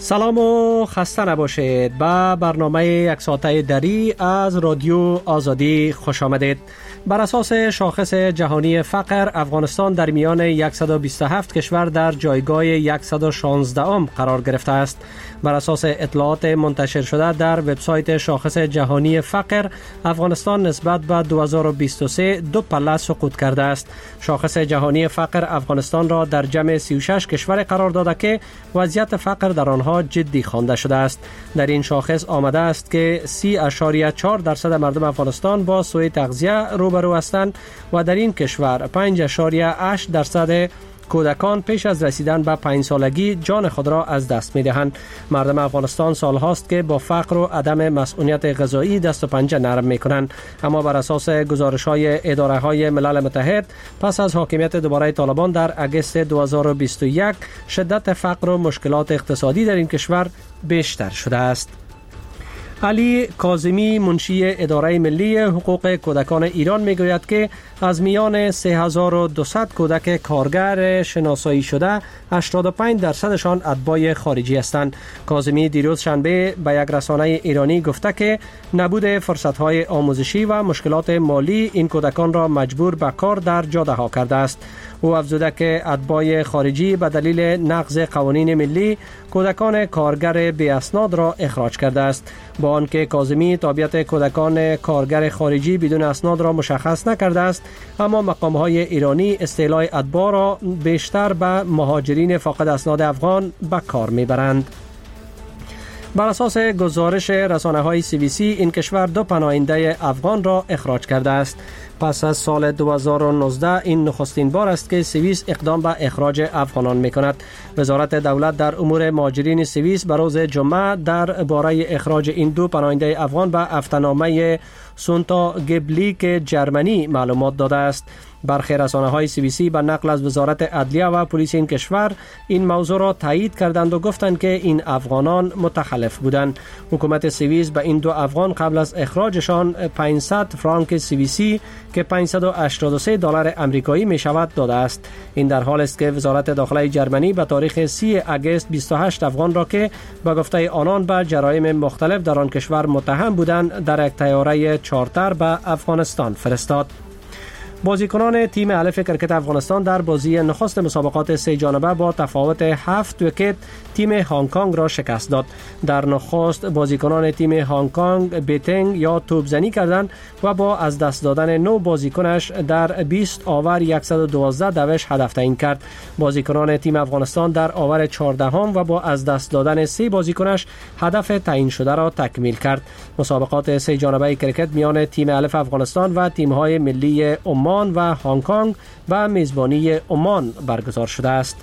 سلام و خسته نباشید. به برنامه یک ساعته دری از رادیو آزادی خوش آمدید. بر اساس شاخص جهانی فقر، افغانستان در میان 127 کشور در جایگاه 116ام قرار گرفته است. بر اساس اطلاعات منتشر شده در وبسایت شاخص جهانی فقر، افغانستان نسبت به 2023 دو پله سقوط کرده است. شاخص جهانی فقر افغانستان را در جمع 36 کشور قرار داده که وضعیت فقر در آنها جدی خوانده شده است. در این شاخص آمده است که 30.4% مردم افغانستان با سوء تغذیه روبرو هستند و در این کشور 5.8% کودکان پیش از رسیدن به 5 سالگی جان خود را از دست می دهند. مردم افغانستان سال هاست که با فقر و عدم مسئولیت غذایی دست و پنجه نرم می کنند، اما بر اساس گزارش های اداره های ملل متحد پس از حاکمیت دوباره طالبان در اگست 2021 شدت فقر و مشکلات اقتصادی در این کشور بیشتر شده است. علی کاظمی، منشی اداره ملی حقوق کودکان ایران میگوید که از میان 3200 کودک کارگر شناسایی شده 85%شان اتباع خارجی هستند. کاظمی دیروز شنبه به یک رسانه ایرانی گفته که نبود فرصت‌های آموزشی و مشکلات مالی این کودکان را مجبور به کار در جاده‌ها کرده است. او افزوده که اتباع خارجی به دلیل نقض قوانین ملی کودکان کارگر بی اسناد را اخراج کرده است. با آنکه کاظمی تابعیت کودکان کارگر خارجی بدون اسناد را مشخص نکرده است، اما مقام‌های ایرانی اصطلاح اتباع را بیشتر به مهاجرین فاقد اسناد افغان به کار میبرند. بر اساس گزارش رسانه‌های CBC این کشور دو پناهنده افغان را اخراج کرده است. پس از سال 2019 این نخستین بار است که سوئیس اقدام به اخراج افغانان می‌کند. وزارت دولت در امور مهاجرین سوئیس به روز جمعه در باره اخراج این دو پناهنده افغان به هفته‌نامه سونتا گبلیک جرمنی معلومات داده است. برخی رسانه‌های CBC به نقل از وزارت عدلیه و پلیس این کشور این موضوع را تایید کردند و گفتند که این افغانان متخلف بودند. حکومت سوئیس به این دو افغان قبل از اخراجشان 500 فرانک سوئیسی که $583 آمریکایی می شود داده است. این در حال است که وزارت داخله جرمنی به تاریخ 30 اگست 28 افغان را که به گفته آنان به جرایم مختلف در آن کشور متهم بودند در یک طیاره چارتر به افغانستان فرستاد. بازیکنان تیم الف کرکت افغانستان در بازی نخست مسابقات 3 جانبه با تفاوت 7 ویکت تیم هنگ کنگ را شکست داد. در نخست بازیکنان تیم هنگ کنگ بیتینگ یا توپزنی کردند و با از دست دادن 9 بازیکنش در 20 آور 112 دوش هدف تعیین کرد. بازیکنان تیم افغانستان در آور 14 و با از دست دادن 3 بازیکنش هدف تعیین شده را تکمیل کرد. مسابقات 3 جانبه کرکت میان تیم الف افغانستان و تیم‌های ملی عمان و هنگ کنگ و میزبانی عمان برگزار شده است.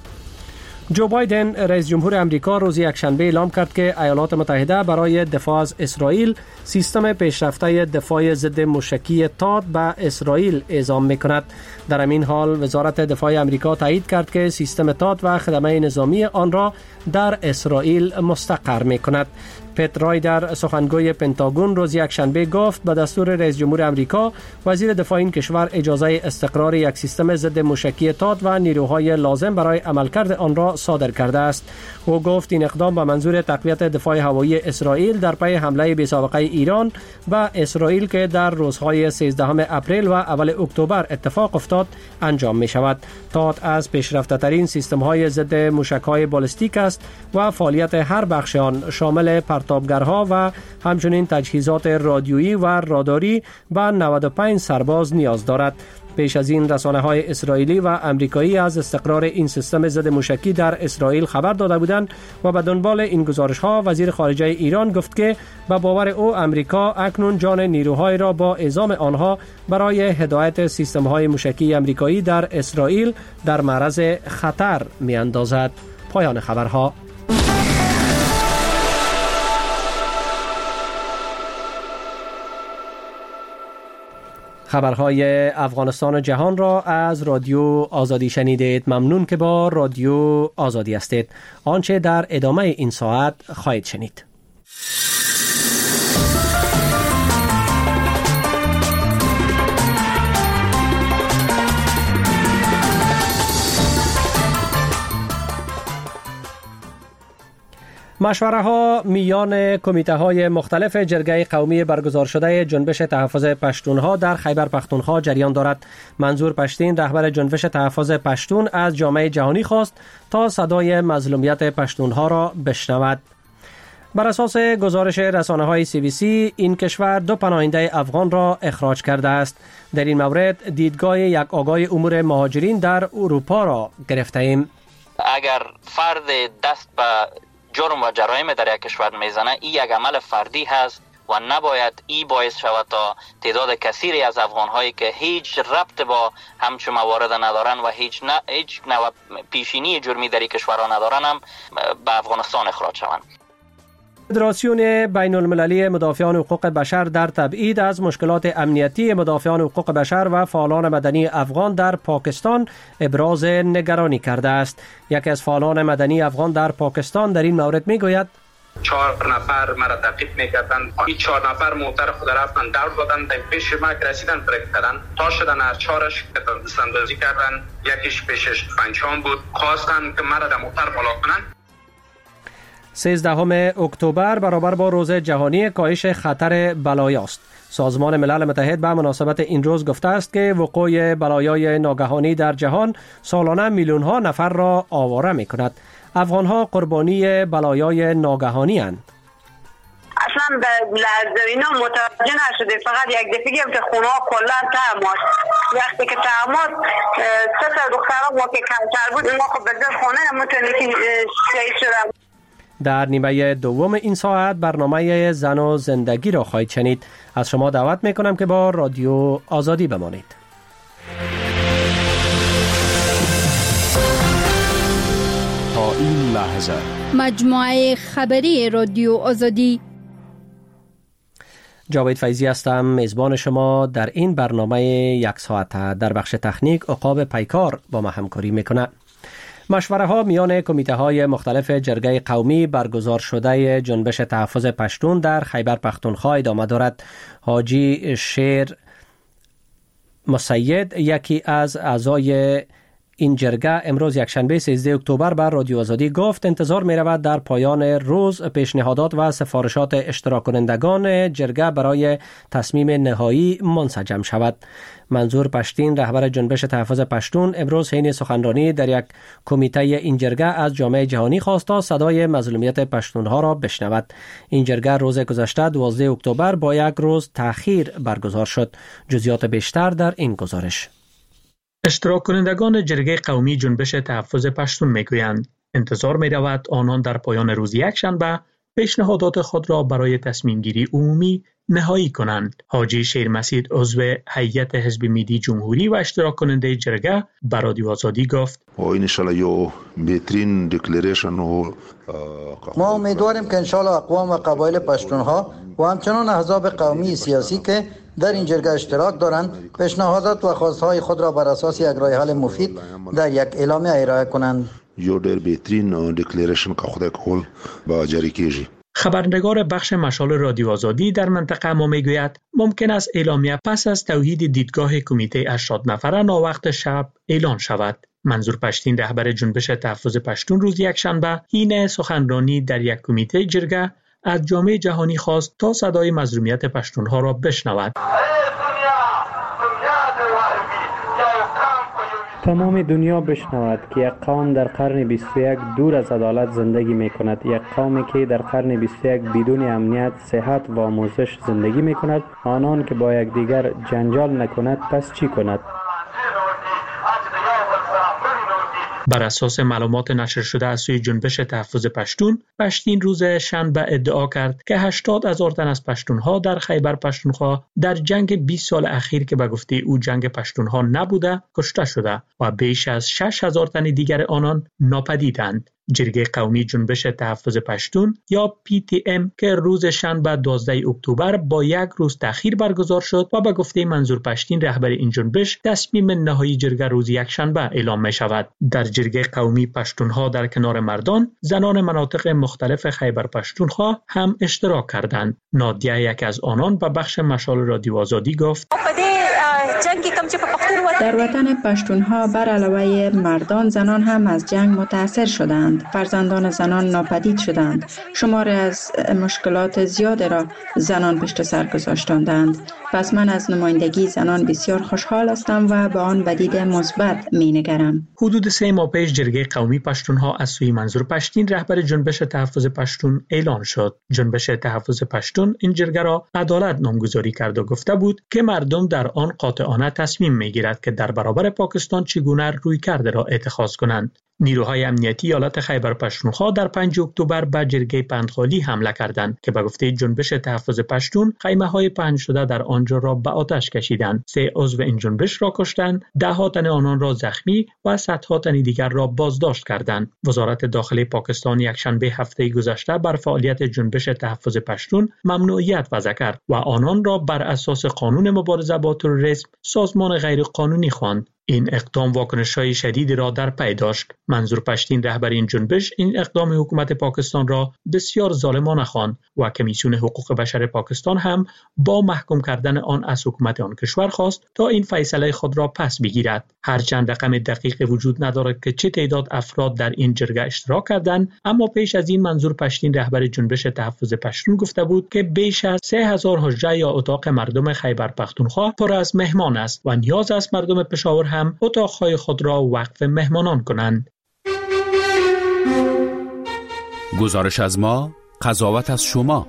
جو بایدن رئیس جمهور امریکا روز یکشنبه اعلام کرد که ایالات متحده برای دفاع از اسرائیل سیستم پیشرفته دفاع ضد موشکی تاد به اسرائیل اعزام می‌کند. در همین حال وزارت دفاع امریکا تایید کرد که سیستم تاد و خدمه نظامی آن را در اسرائیل مستقر می‌کند. پت رایدر سخنگوی پنتاگون روز یکشنبه گفت به دستور رئیس جمهور امریکا وزیر دفاع این کشور اجازه استقرار یک سیستم ضد موشکی تاد و نیروهای لازم برای عملکرد آن را صادر کرده است. او گفت این اقدام به منظور تقویت دفاع هوایی اسرائیل در پی حمله بی‌سابقه ایران به اسرائیل که در روزهای 13 اپریل و اول اکتبر اتفاق افتاد انجام می شود. تاد از پیشرفته ترین سیستم های ضد موشک‌های بالستیک است و فعالیت هر بخش آن شامل پرتابگرها و همچنین تجهیزات رادیویی و راداری به 95 سرباز نیاز دارد. پیش از این رسانه‌های اسرائیلی و آمریکایی از استقرار این سیستم ضد موشکی در اسرائیل خبر داده بودند و به دنبال این گزارش‌ها وزیر خارجه ایران گفت که به باور او آمریکا اکنون جان نیروهای را با اعزام آنها برای هدایت سیستم‌های موشکی آمریکایی در اسرائیل در معرض خطر می‌اندازد. پایان خبرها. خبرهای افغانستان و جهان را از رادیو آزادی شنیدید. ممنون که با رادیو آزادی هستید. آنچه در ادامه این ساعت خواهید شنید. مشوره ها میان کمیته های مختلف جرگه قومی برگزار شده جنبش تحفظ پشتونها در خیبر پختونخوا جریان دارد. منظور پشتین رهبر جنبش تحفظ پشتون از جامعه جهانی خواست تا صدای مظلومیت پشتونها را بشنود. بر اساس گزارش رسانه‌های CBC این کشور 2 پناهنده افغان را اخراج کرده است. در این مورد دیدگاه یک آگاه امور مهاجرین در اروپا را گرفته ایم. اگر فرد دست به جرم و جرایم در یک کشور میزنه، این یک عمل فردی هست و نباید ای باعث شود تا تعداد کثیری از افغان‌هایی که هیچ ربط با همچون موارد ندارن و هیچ نوع پیشینی جرمی در این کشورها ندارن هم به افغانستان اخراج شوند. فدراسیون بین المللی مدافعان حقوق بشر در تبعید از مشکلات امنیتی مدافعان حقوق بشر و فعالان مدنی افغان در پاکستان ابراز نگرانی کرده است. یکی از فعالان مدنی افغان در پاکستان در این مورد میگوید 4 نفر مرا تعقیب میکردن. این 4 نفر موتر خود رفتن دور دادن، در پیش ما که رسیدن برک کردن تا شدن هر 4ش دستاندازی کردن. یکیش پیشش پنجم بود، خواستن که مرا در موتر بالا کنن. 13 اکتبر برابر با روز جهانی کاهش خطر بلایا است. سازمان ملل متحد به مناسبت این روز گفته است که وقوع بلایای ناگهانی در جهان سالانه میلیون ها نفر را آواره می کند. افغان ها قربانی بلایای ناگهانی اند. اصلا به لحظه اینا متوجه نشده، فقط یک دفعه که خونه ها کلا تعماد. وقتی که تعماد 3 تا دخترها ما که کمتر بود ما خب به خونه نمیتونیم شهید شدن. در نیمه دوم این ساعت برنامه زن و زندگی را خواهید شنید. از شما دعوت میکنم که با رادیو آزادی بمانید. تا این لحظه مجموعه خبری رادیو آزادی. جاوید فیضی هستم، میزبان شما در این برنامه 1 ساعته. در بخش تکنیک عقاب پیکار با ما همکاری میکنه. مشوره ها میان کمیته های مختلف جرگه قومی برگزار شده جنبش تحفظ پشتون در خیبر پختونخوا ادامه دارد. حاجی شیر مسید یکی از اعضای این جرگه امروز یکشنبه 13 اکتبر بر رادیو آزادی گفت انتظار می رود در پایان روز پیشنهادات و سفارشات اشتراک کنندگان جرگه برای تصمیم نهایی منسجم شود. منظور پشتین رهبر جنبش تحفظ پشتون امروز حین سخنرانی در یک کمیته این جرگه از جامعه جهانی خواست تا صدای مظلومیت پشتونها را بشنود. این جرگه روز گذشته 12 اکتبر با 1 روز تأخیر برگزار شد. جزئیات بیشتر در این گزارش. اشتراک کنندگان جرگه قومی جنبش تحفظ پشتون میگویند انتظار می رود آنان در پایان روز یکشنبه پیشنهادات خود را برای تصمیم گیری عمومی نهایی کنند. حاجی شیر مسید عضو هیئت حزب میدی جمهوری و اشتراک کننده جرگه به رادیو آزادی گفت ما امیدواریم که انشالله اقوام و قبایل پشتونها و همچنان احزاب قومی سیاسی که در این جرگه اشتراک دارند پیشنهادات و خواستهای خود را بر اساس یک راه حل مفید در یک اعلامیه ارائه کنند. خبرنگار بخش مشال رادیو آزادی در منطقه ما میگوید ممکن است اعلامیه پس از توحید دیدگاه کمیته 80 نفره ناوقت شب اعلان شود. منظور پشتین رهبر جنبش تحفظ پشتون روز یکشنبه حین سخنرانی در یک کمیته جرگه از جامعه جهانی خواست تا صدای مظلومیت پشتونها را بشنود. تمام دنیا بشنود که یک قوم در قرن 21 دور از عدالت زندگی می کند. یک قومی که در قرن 21 بدون امنیت، صحت و آموزش زندگی می کند. آنان که با یکدیگر جنجال نکند پس چی کند؟ بر اساس معلومات نشر شده از سوی جنبش تحفظ پشتون، پشتین روز شنبه ادعا کرد که 80,000 تن از پشتونها در خیبر پختونخوا در جنگ 20 سال اخیر که به گفته او جنگ پشتونها نبوده کشته شده و بیش از 6,000 تن دیگر آنان ناپدیدند. جرگه قومی جنبش تحفظ پشتون یا PTM که روز شنبه 12 اکتبر با 1 روز تأخیر برگزار شد و به گفته منظور پشتین رهبر این جنبش تصمیم نهایی جرگه روز یکشنبه اعلام می شود. در جرگه قومی پشتونها در کنار مردان، زنان مناطق مختلف خیبر پختونخوا هم اشتراک کردند. نادیه یک از آنان به بخش مشال رادیو آزادی گفت جنگی کم چې په پښتون در وطن پشتونها بر علاوه مردان زنان هم از جنگ متاثر شدند. فرزندان زنان ناپدید شدند. شماری از مشکلات زیاد را زنان پشت سر گذاشتند. پس من از نمایندگی زنان بسیار خوشحال هستم و به آن به دید مثبت می‌نگرم. حدود 3 ماه پیش جرگه قومی پشتونها از سوی منظور پشتین رهبر جنبش تحفظ پشتون اعلان شد. جنبش تحفظ پشتون این جرگه را عدالت نامگذاری کرد و گفته بود که مردم در آن قاطعانه تصمیم می‌گیرد که در برابر پاکستان چگونه رویکرد را اتخاذ کنند. نیروهای امنیتی ایالت خیبر پشتونخوا در 5 اکتبر به جرگه پندخالی حمله کردند که به گفته جنبش تحفظ پشتون خیمه‌های پهن شده در آنجا را به آتش کشیدند. 3 عضو این جنبش را کشتند، 10 تن آنان را زخمی و 100 تن دیگر را بازداشت کردند. وزارت داخلی پاکستان یکشنبه هفته گذشته بر فعالیت جنبش تحفظ پشتون ممنوعیت وضع کرد و آنان را بر اساس قانون مبارزه با تروریسم سازمان غیرقانونی خواند. این اقدام واکنش‌های شدیدی را در پی داشت. منظور پشتین رهبر این جنبش این اقدام حکومت پاکستان را بسیار ظالمانه خواند و کمیسیون حقوق بشر پاکستان هم با محکوم کردن آن از حکومت آن کشور خواست تا این فیصله خود را پس بگیرد. هرچند رقم دقیق وجود ندارد که چه تعداد افراد در این جرگه اشتراک کردند، اما پیش از این منظور پشتین رهبر جنبش تحفظ پشتون گفته بود که بیش از 3000 حجره یا اتاق مردم خیبر پختونخوا پر از مهمان است و نیاز است مردم پشاور هم اتاقهای خود را وقف مهمانان کنند. گزارش از ما، قضاوت از شما.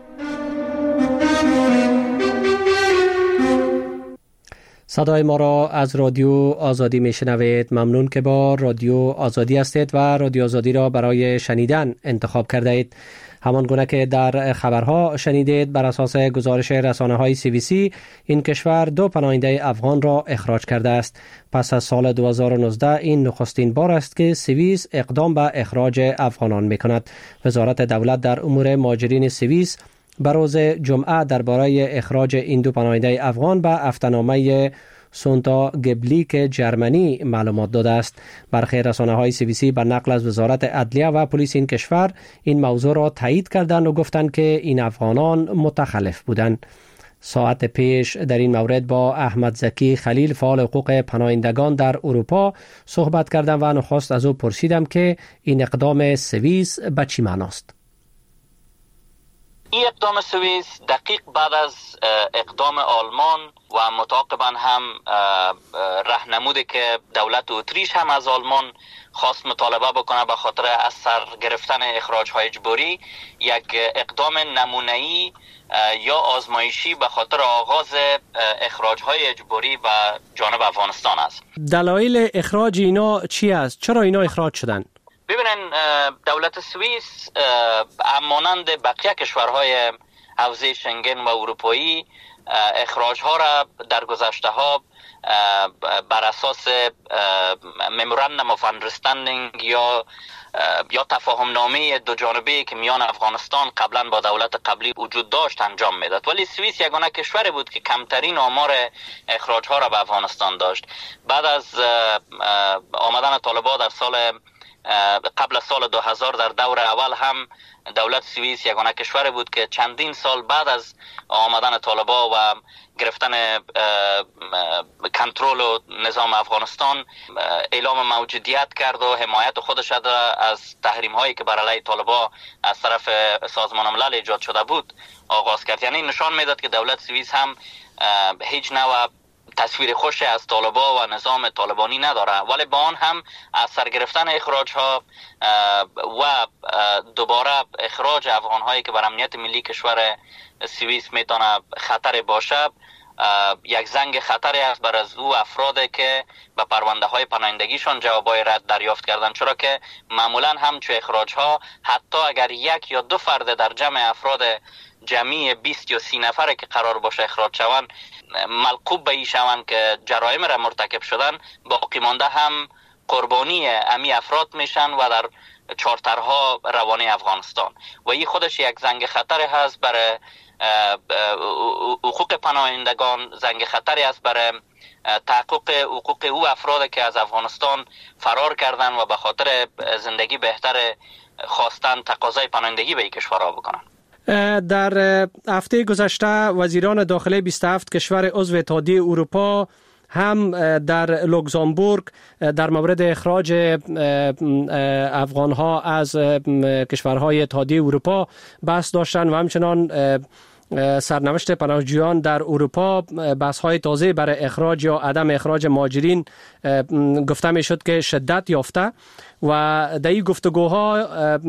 صدای ما را از رادیو آزادی میشنوید. ممنون که با رادیو آزادی هستید و رادیو آزادی را برای شنیدن انتخاب کرده اید. همان گونه که در خبرها شنیدید، بر اساس گزارش رسانه‌های CBC این کشور 2 پناهنده افغان را اخراج کرده است. پس از سال 2019 این نخستین بار است که سوئیس اقدام به اخراج افغانان می‌کند. وزارت دولت در امور مهاجرین سوئیس به روز جمعه درباره اخراج این 2 پناهنده افغان به هفته‌نامه سونتا گبلیک جرمنی معلومات داده است. برخی رسانه‌های CBC به نقل از وزارت عدلیه و پلیس این کشور این موضوع را تایید کردند و گفتند که این افغانان متخلف بودند. ساعت پیش در این مورد با احمد زکی خلیل فعال حقوق پناهندگان در اروپا صحبت کردم و نخست از او پرسیدم که این اقدام سوئیس به چی معناست. این اقدام سوئیس دقیق بعد از اقدام آلمان و متعاقباً هم راهنموده که دولت اتریش هم از آلمان خواست مطالبه بکنه به خاطر از سر گرفتن اخراج‌های اجباری، یک اقدام نمونه‌ای یا آزمایشی به خاطر آغاز اخراج‌های اجباری به جانب افغانستان است. دلایل اخراج اینا چی است؟ چرا اینا اخراج شدن؟ ببینن، دولت سوئیس مانند بقیه کشورهای حوزه شنگن و اروپایی اخراج‌ها را در گذشته‌ها بر اساس ممورندم اف اندرستندینگ یا تفاهم نامه دو جانبه‌ای که میان افغانستان قبلا با دولت قبلی وجود داشت انجام میداد، ولی سوئیس یگانه کشوری بود که کمترین آمار اخراج‌ها را به افغانستان داشت. بعد از آمدن طالبان در قبل از سال 2000 در دور اول هم دولت سوئیس یگانه کشوری بود که چندین سال بعد از آمدن طالبان و گرفتن کنترل و نظام افغانستان اعلام موجودیت کرد و حمایت خودش از تحریم هایی که بر علیه طالبان از طرف سازمان ملل ایجاد شده بود آغاز کرد. یعنی نشان میداد که دولت سوئیس هم هیچ نوع تصویر خوشی از طالبان و نظام طالبانی نداره، ولی با آن هم از سر گرفتن اخراج ها و دوباره اخراج افغان هایی که بر امنیت ملی کشور سوئیس میتونه خطر باشه، یک زنگ خطری است بر از او افرادی که به پرونده های پناهندگیشون جوابای رد دریافت کردن، چرا که معمولا هم چه اخراج ها حتی اگر 1 یا 2 فرد در جمع افراد جمعی 20 یا 30 نفره که قرار باشه اخراج شوند ملقوب به این شوند که جرایم را مرتکب شدن، باقی مانده هم قربانی امی افراد میشن و در چارترها روانه افغانستان و این خودش یک زنگ خطری هست برای حقوق پناهندگان، زنگ خطری است برای تحقق حقوق او افراد که از افغانستان فرار کردن و به خاطر زندگی بهتر خواستن تقاضای پناهندگی به این کشورها بکنن. در هفته گذشته وزیران داخلی 27 کشور عضو اتحادیه اروپا هم در لوکزامبورگ در مورد اخراج افغانها از کشورهای اتحادیه اروپا بحث داشتند و همچنان سرنوشت پناهجویان در اروپا بحث‌های تازه برای اخراج یا عدم اخراج مهاجرین گفته می‌شد که شدت یافته و در این گفتگوها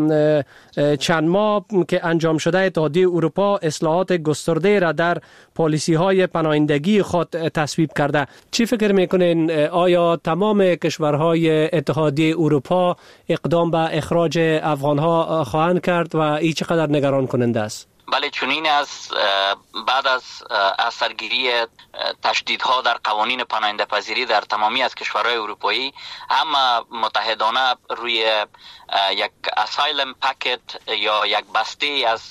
چند ماه که انجام شده اتحادیه اروپا اصلاحات گسترده را در پالیسی‌های پناهندگی خود تصویب کرده. چی فکر می‌کنین؟ آیا تمام کشورهای اتحادیه اروپا اقدام به اخراج افغان‌ها خواهند کرد و این چقدر نگران کننده است؟ بله، چنین است. بعد از اثرگیری تشدیدها در قوانین پناهنده پذیری در تمامی از کشورهای اروپایی، هم متحدانه روی یک اسایلم پکت یا یک بسته از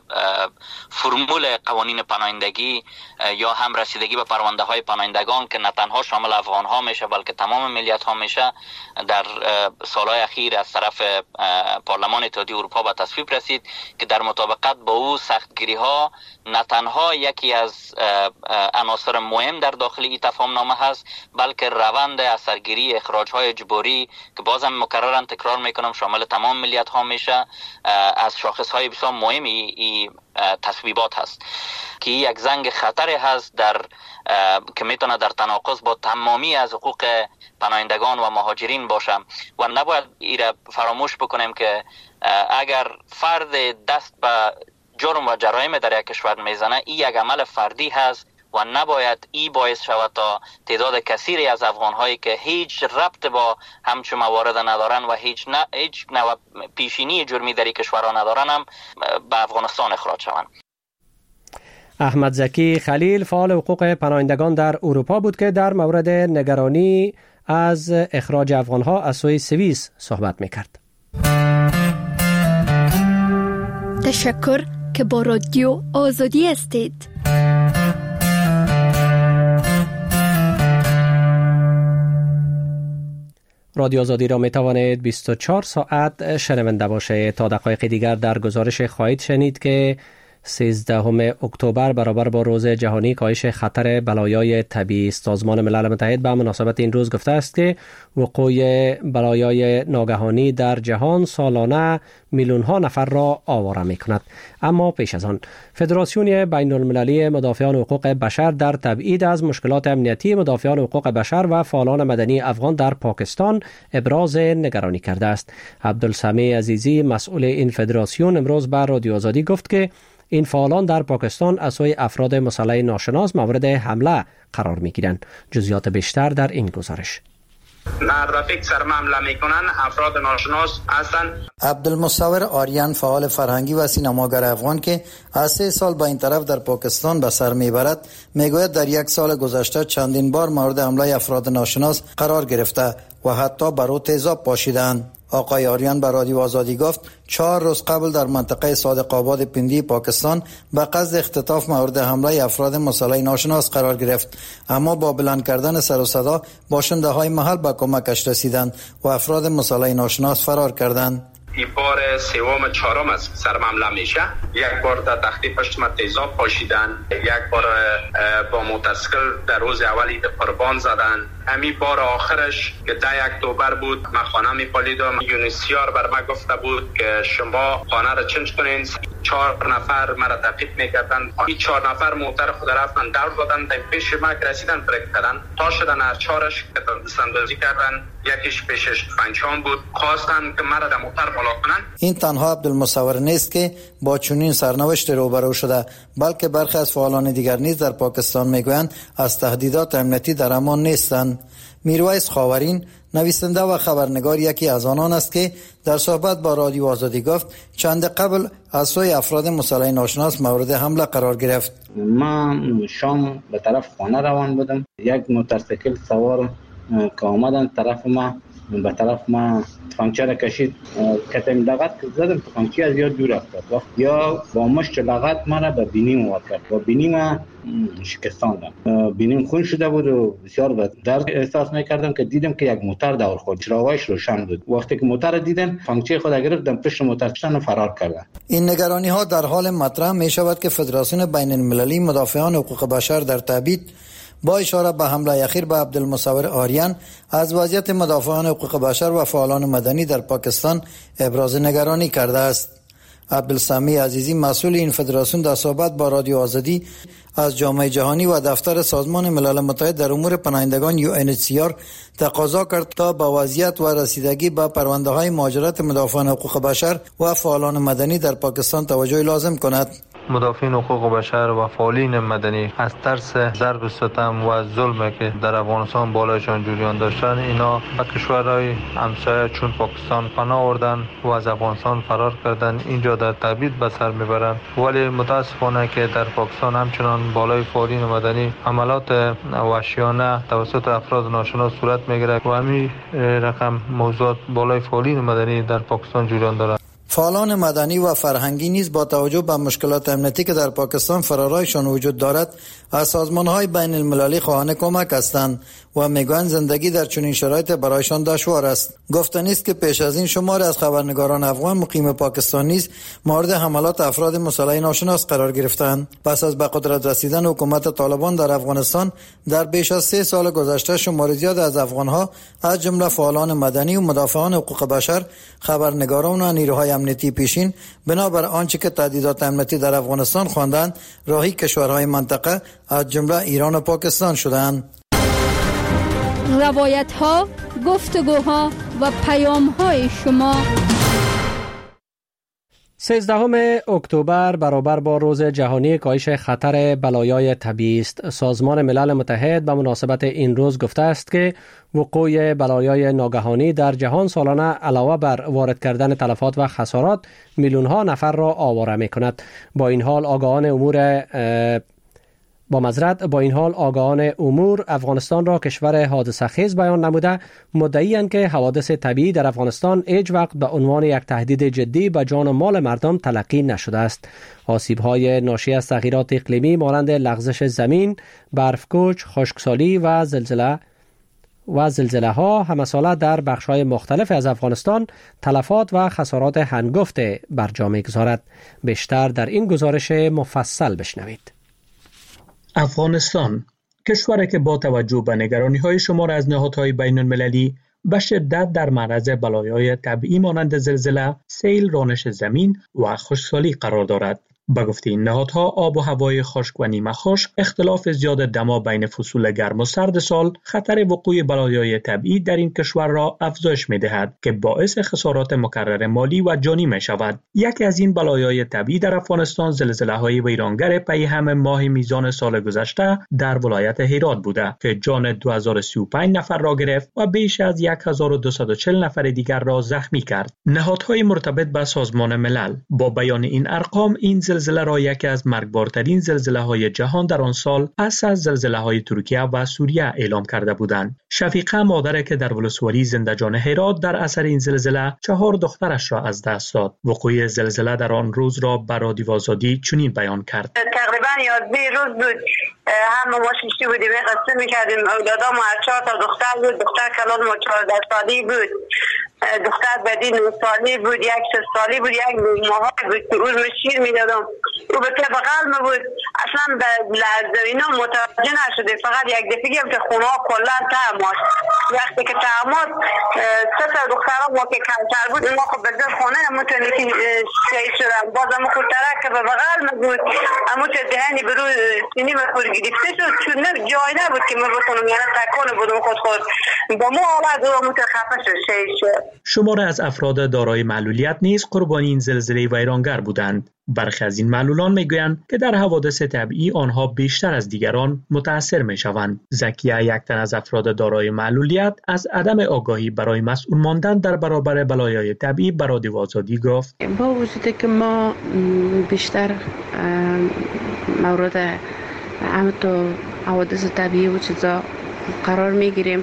فرمول قوانین پناهندگی یا هم رسیدگی به پرونده های پناهندگان که نه تنها شامل افغان ها میشه بلکه تمام ملیت ها میشه، در سالهای اخیر از طرف پارلمان اتحادیه اروپا به تصویب رسید که در مطابقت با او سختگیری ها نه تنها یکی از عناصر مهم در داخل این تفاهم نامه هست، بلکه روند اثرگیری اخراج های اجباری که بازم مکررن تکرار میکنم شامل تمام ملیت ها میشه، از شاخص های بسیار مهمی این تصویبات هست که یک زنگ خطری هست که میتونه در تناقض با تمامی از حقوق پناهندگان و مهاجرین باشه و نباید ایره فراموش بکنیم که اگر فرد دست به جرم و جرایم در یک کشور میزنه، این یک عمل فردی هست و نباید ای باعث شود تا تعداد کثیری از افغان‌هایی که هیچ ربط با همچون موارد ندارن و هیچ نوع پیشینی جرمی در این کشورها ندارن هم به افغانستان اخراج شوند. احمد زکی خلیل، فعال حقوق پناهندگان در اروپا بود که در مورد نگرانی از اخراج افغان‌ها از سوی سوئیس صحبت می‌کرد. تشکر که با رادیو آزادی هستید. رادیو آزادی را می توانید 24 ساعت شنونده باشید. تا دقایق دیگر در گزارش خواهید شنید که 13 اکتبر برابر با روز جهانی کاهش خطر بلایای طبیعی، سازمان ملل متحد به مناسبت این روز گفته است که وقوع بلایای ناگهانی در جهان سالانه میلیون ها نفر را آواره می کند. اما پیش از آن فدراسیون بین المللی مدافعان حقوق بشر در تبعید از مشکلات امنیتی مدافعان حقوق بشر و فعالان مدنی افغان در پاکستان ابراز نگرانی کرده است. عبدالسمیع عزیزی مسئول این فدراسیون امروز بر رادیو آزادی گفت که این فعالان در پاکستان از سوی افراد مسلح ناشناس مورد حمله قرار می‌گیرند. جزئیات بیشتر در این گزارش. رفیق سرم حمله میکنن افراد ناشناس هستند. عبدالمصور آریان، فعال فرهنگی و سینماگر افغان که از 3 سال با این طرف در پاکستان به سر میبرد، میگوید در 1 سال گذشته چندین بار مورد حمله افراد ناشناس قرار گرفته و حتی بر او تیزاب پاشیدند. آقای آریان به رادیو آزادی گفت 4 روز قبل در منطقه صادق آباد پندی پاکستان به قصد اختطاف مورد حمله افراد مسلح ناشناس قرار گرفت، اما با بلند کردن سر و صدا باشنده های محل به کمکش رسیدند و افراد مسلح ناشناس فرار کردند. این بار 3 و 4 است سرم حمله میشه. 1 بار در تختی پشت ما تیزاب پاشیدن، 1 بار با موتورسیکل در روز اولی قربان زدن. همین بار آخرش که 10 اکتبر بود، من خانه میپالیدم، یونیسیار بر من گفته بود که شما خانه را چنج کنین. 4 نفر مرا تعقیب میکردن. این 4 نفر موتر خود رفتن دور دادن، در پیش ما رسیدن بریک کردن، تا شدن هر 4ش که دستاندازی کردن. یکیش پیشش فنچان بود، خواستن که مرا در موتر بالا کنن. این تنها عبدالمصور نیست که با چنین سرنوشت روبرو شده، بلکه برخی از فعالان دیگر نیز در پاکستان میگویند از تهدیدات امنیتی در امان نیستند. میرویس خاورین، نویسنده و خبرنگار، یکی از آنان است که در صحبت با رادیو آزادی گفت چند قبل از سوی افراد مسلح ناشناس مورد حمله قرار گرفت. من شام به طرف خانه روان بودم، 1 موتورسیکل سوار که آمدن طرف ما، به طرف ما تفنگچه را کشید، کتم لغت زدم، تفنگچه از یاد دور افتاد یا با مشت لغت مرا به بینیم وارد کرد و بینیم شکستاندم. بینیم خون شده بود و بسیار به درد احساس میکردم که دیدم که یک موتر دور خورد، چراغایش روشن بود. وقتی که موتر دیدم تفنگچه خود گرفتم، پشت موتر کشیدن و فرار کردم. این نگرانی ها در حال مطرح می شود که فدراسیون بین المللی مدافعان حقوق بشر در تبعید با اشاره به حمله اخیر به عبدالمصور آریان از وضعیت مدافعان حقوق بشر و فعالان مدنی در پاکستان ابراز نگرانی کرده است. عبدالسمی عزیزی مسئول این فدراسیون در صحبت با رادیو آزادی از جامعه جهانی و دفتر سازمان ملل متحد در امور پناهندگان UNHCR تقاضا کرد تا به وضعیت و رسیدگی به پرونده‌های مهاجرت مدافعان حقوق بشر و فعالان مدنی در پاکستان توجه لازم کند. مدافعین حقوق بشر و فعالین مدنی از ترس ضرب و ستم و ظلمی که در افغانستان بالایشان جریان داشتن، اینا به کشورهای همسایه چون پاکستان پناه آوردن و از افغانستان فرار کردن، اینجا در تبعید به سر میبرن. ولی متاسفانه که در پاکستان همچنان بالای فعالین مدنی عملات وحشیانه توسط افراد ناشناس صورت میگیره و همین رقم موضوعات بالای فعالین مدنی در پاکستان جریان دارد. فعالان مدنی و فرهنگی نیز با توجه به مشکلات امنیتی که در پاکستان فرارایشان وجود دارد از سازمان‌های بین المللی خواهان کمک هستند و میگویند زندگی در چنین شرایط برایشان دشوار است. گفتنی است که پیش از این شماری از خبرنگاران افغان مقیم پاکستان نیز مورد حملات افراد مسلح ناشناس قرار گرفتند. پس از به قدرت رسیدن حکومت طالبان در افغانستان در بیش از 3 سال گذشته شمار زیاد از افغان‌ها از جمله فعالان مدنی و مدافعان حقوق بشر، خبرنگاران و نیروهای امنیتی پیشین بنابر آنچه که تهدیدات امنیتی در افغانستان خواندند راهی کشورهای منطقه از جمله ایران و پاکستان شدند. روایت‌ها، گفتگوها و پیام‌های شما. 13 اکتبر برابر با روز جهانی کاهش خطر بلایای طبیعی است. سازمان ملل متحد به مناسبت این روز گفته است که وقوع بلایای ناگهانی در جهان سالانه علاوه بر وارد کردن تلفات و خسارات میلیون‌ها نفر را آواره می‌کند. با این حال آگاهان امور افغانستان را کشور حادثه خیز بیان نموده مدعی‌اند که حوادث طبیعی در افغانستان هیچ وقت به عنوان یک تهدید جدی به جان و مال مردم تلقی نشده است. آسیب‌های ناشی از تغییرات اقلیمی مانند لغزش زمین، برفکوچ، خشکسالی و زلزله ها همساله در بخش‌های مختلف از افغانستان تلفات و خسارات هنگفت بر جا می‌گذارد. بیشتر در این گزارش مفصل بشنوید. افغانستان کشوری که با توجه به نگرانی‌های شمار از نهادهای بین‌المللی به شدت در معرض بلایای طبیعی مانند زلزله، سیل، رانش زمین و خشکسالی قرار دارد. به گفته این نهادها آب و هوای خشک و نیمه خشک، اختلاف زیاد دما بین فصول گرم و سرد سال خطر وقوع بلایای طبیعی در این کشور را افزایش می‌دهد که باعث خسارات مکرر مالی و جانی می‌شود. یکی از این بلایای طبیعی در افغانستان زلزله‌های ویرانگر پیهم ماه میزان سال گذشته در ولایت هرات بوده که جان 2035 نفر را گرفت و بیش از 1240 نفر دیگر را زخمی کرد. نهادهای مرتبط به سازمان ملل با بیان این ارقام این زلزله را یکی از مرگبارترین زلزله‌های جهان در آن سال پس از زلزله‌های ترکیه و سوریه اعلام کرده بودند. شفیقه مادری که در ولسوالی زندجان هرات در اثر این زلزله 4 دخترش را از دست داد. وقوع زلزله در آن روز را به رادیو آزادی چنین بیان کرد: تقریبا 11 روز بود همه ما شیشتی بودیم، قسم می‌کردیم. اولادام 4 تا دختر بود، دختر کلان ما 14 سالی بود، دختر بدی 9 سالی بود، 1 3 سالی بود، 1 ماه بود که اون شیر میدادم. او به بغل ما بود. اصلا به لحظه اینا متوجه نشده. فقط یک دفعه هم که خونه ها کلان تعماد. وقتی که تعماد 3 تا دختر ما که کمتر بود ما خب به خونه همونطوری که شهید شدن. باز هم خودتره که به بغل ما بود همونطور دهنی برو سینی ما خود گرفته شد چون جای نبود که ما بکنم، یعنی تکانه بودم خود با ما آمد و همونطور خفه شد شهید شد. شمار از افراد دارای معلولیت نیز قربانی این زلزله ویرانگر بودند. برخی از این معلولان میگویند که در حوادث طبیعی آنها بیشتر از دیگران متاثر میشوند. زکیه، یک تن از افراد دارای معلولیت، از عدم آگاهی برای مسئول ماندن در برابر بلایای طبیعی به رادیو آزادی گفت: با وجودی که ما بیشتر مورد همتو حوادث طبیعی و چیزا قرار میگیریم،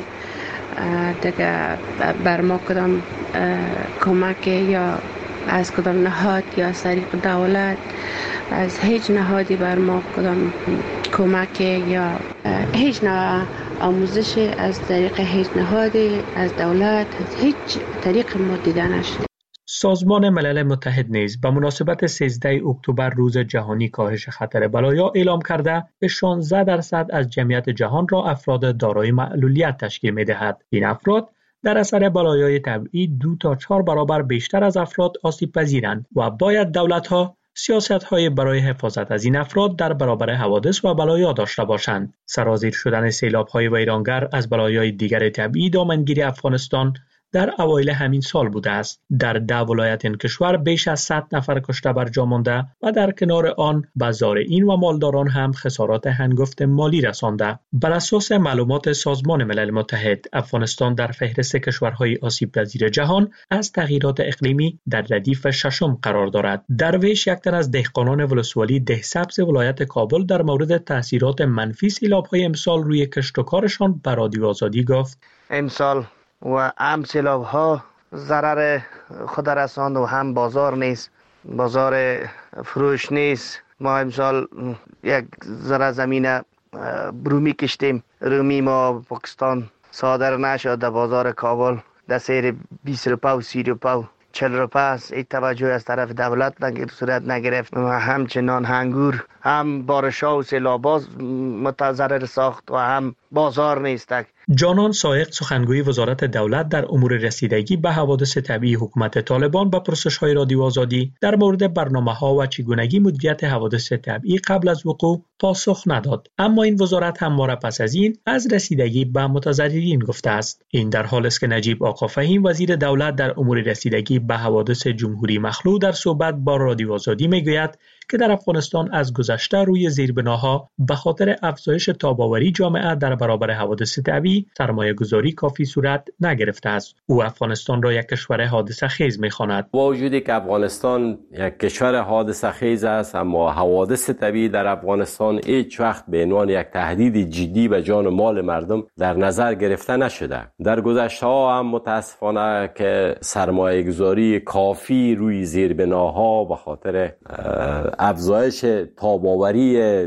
دیگه بر ما کدام کمک یا از کدام نهاد یا از طریق دولت از هیچ نهادی بر ما کدام کمک یا هیچ نوع آموزش از طریق هیچ نهادی از دولت از هیچ طریق ما دیده نشده. سازمان ملل متحد نیز به مناسبت 13 اکتبر روز جهانی کاهش خطر بلایا اعلام کرده که 16% از جمعیت جهان را افراد دارای معلولیت تشکیل می‌دهد. این افراد در اثر بلایای طبیعی 2 تا 4 برابر بیشتر از افراد آسیب پذیرند و باید دولت‌ها سیاست‌های برای حفاظت از این افراد در برابر حوادث و بلایا داشته باشند. سرازیر شدن سیلاب‌های ویرانگر از بلایای دیگر طبیعی دامنگیر افغانستان در اوایل همین سال بوده است. در 10 ولایت این کشور بیش از 100 نفر کشته بر جا مانده و در کنار آن به زارعین و مالداران هم خسارات هنگفت مالی رسانده. بر اساس معلومات سازمان ملل متحد، افغانستان در فهرست کشورهای آسیب پذیر جهان از تغییرات اقلیمی در ردیف 6 قرار دارد. درویش، یک تن از دهقانان ولسوالی دهسبز ولایت کابل، در مورد تاثیرات منفی سیلاب‌های امسال روی کشت و کارشان به رادیو آزادی گفت: امسال و هم سیلاب ها ضرر خود رساند و هم بازار نیست، بازار فروش نیست. ما امسال یک ذره زمین رومی کشتیم، رومی ما پاکستان صادر نشد در بازار کابل در سیر 20 روپه و 30 روپه و 40 روپه است. این توجه از طرف دولت صورت نگرفت و همچنان هنگور هم بارش‌ها و سیلاب‌ها متضرر ساخت و هم بازار نیست. جانان سائق، سخنگوی وزارت دولت در امور رسیدگی به حوادث طبیعی حکومت طالبان، به پرسش‌های رادیو آزادی در مورد برنامه‌ها و چگونگی مدیریت حوادث طبیعی قبل از وقوع پاسخ نداد. اما این وزارت همواره پس از این از رسیدگی به متضررین گفته است. این در حالی است که نجیب آقا فهیم، وزیر دولت در امور رسیدگی به حوادث جمهوری مخلوع، در صحبت با رادیو آزادی میگوید که در افغانستان از گذشته روی زیربناها به خاطر افزایش تاب‌آوری جامعه در برابر حوادث طبیعی سرمایه‌گذاری کافی صورت نگرفته است. او افغانستان را یک کشور حادثه خیز می‌خواند. با وجودی که افغانستان یک کشور حادثه خیز است، اما حوادث طبیعی در افغانستان هیچ وقت به عنوان یک تهدید جدی به جان و مال مردم در نظر گرفته نشده. در گذشته‌ها هم متاسفانه که سرمایه‌گذاری کافی روی زیربناها به خاطر افزایش تاب‌آوری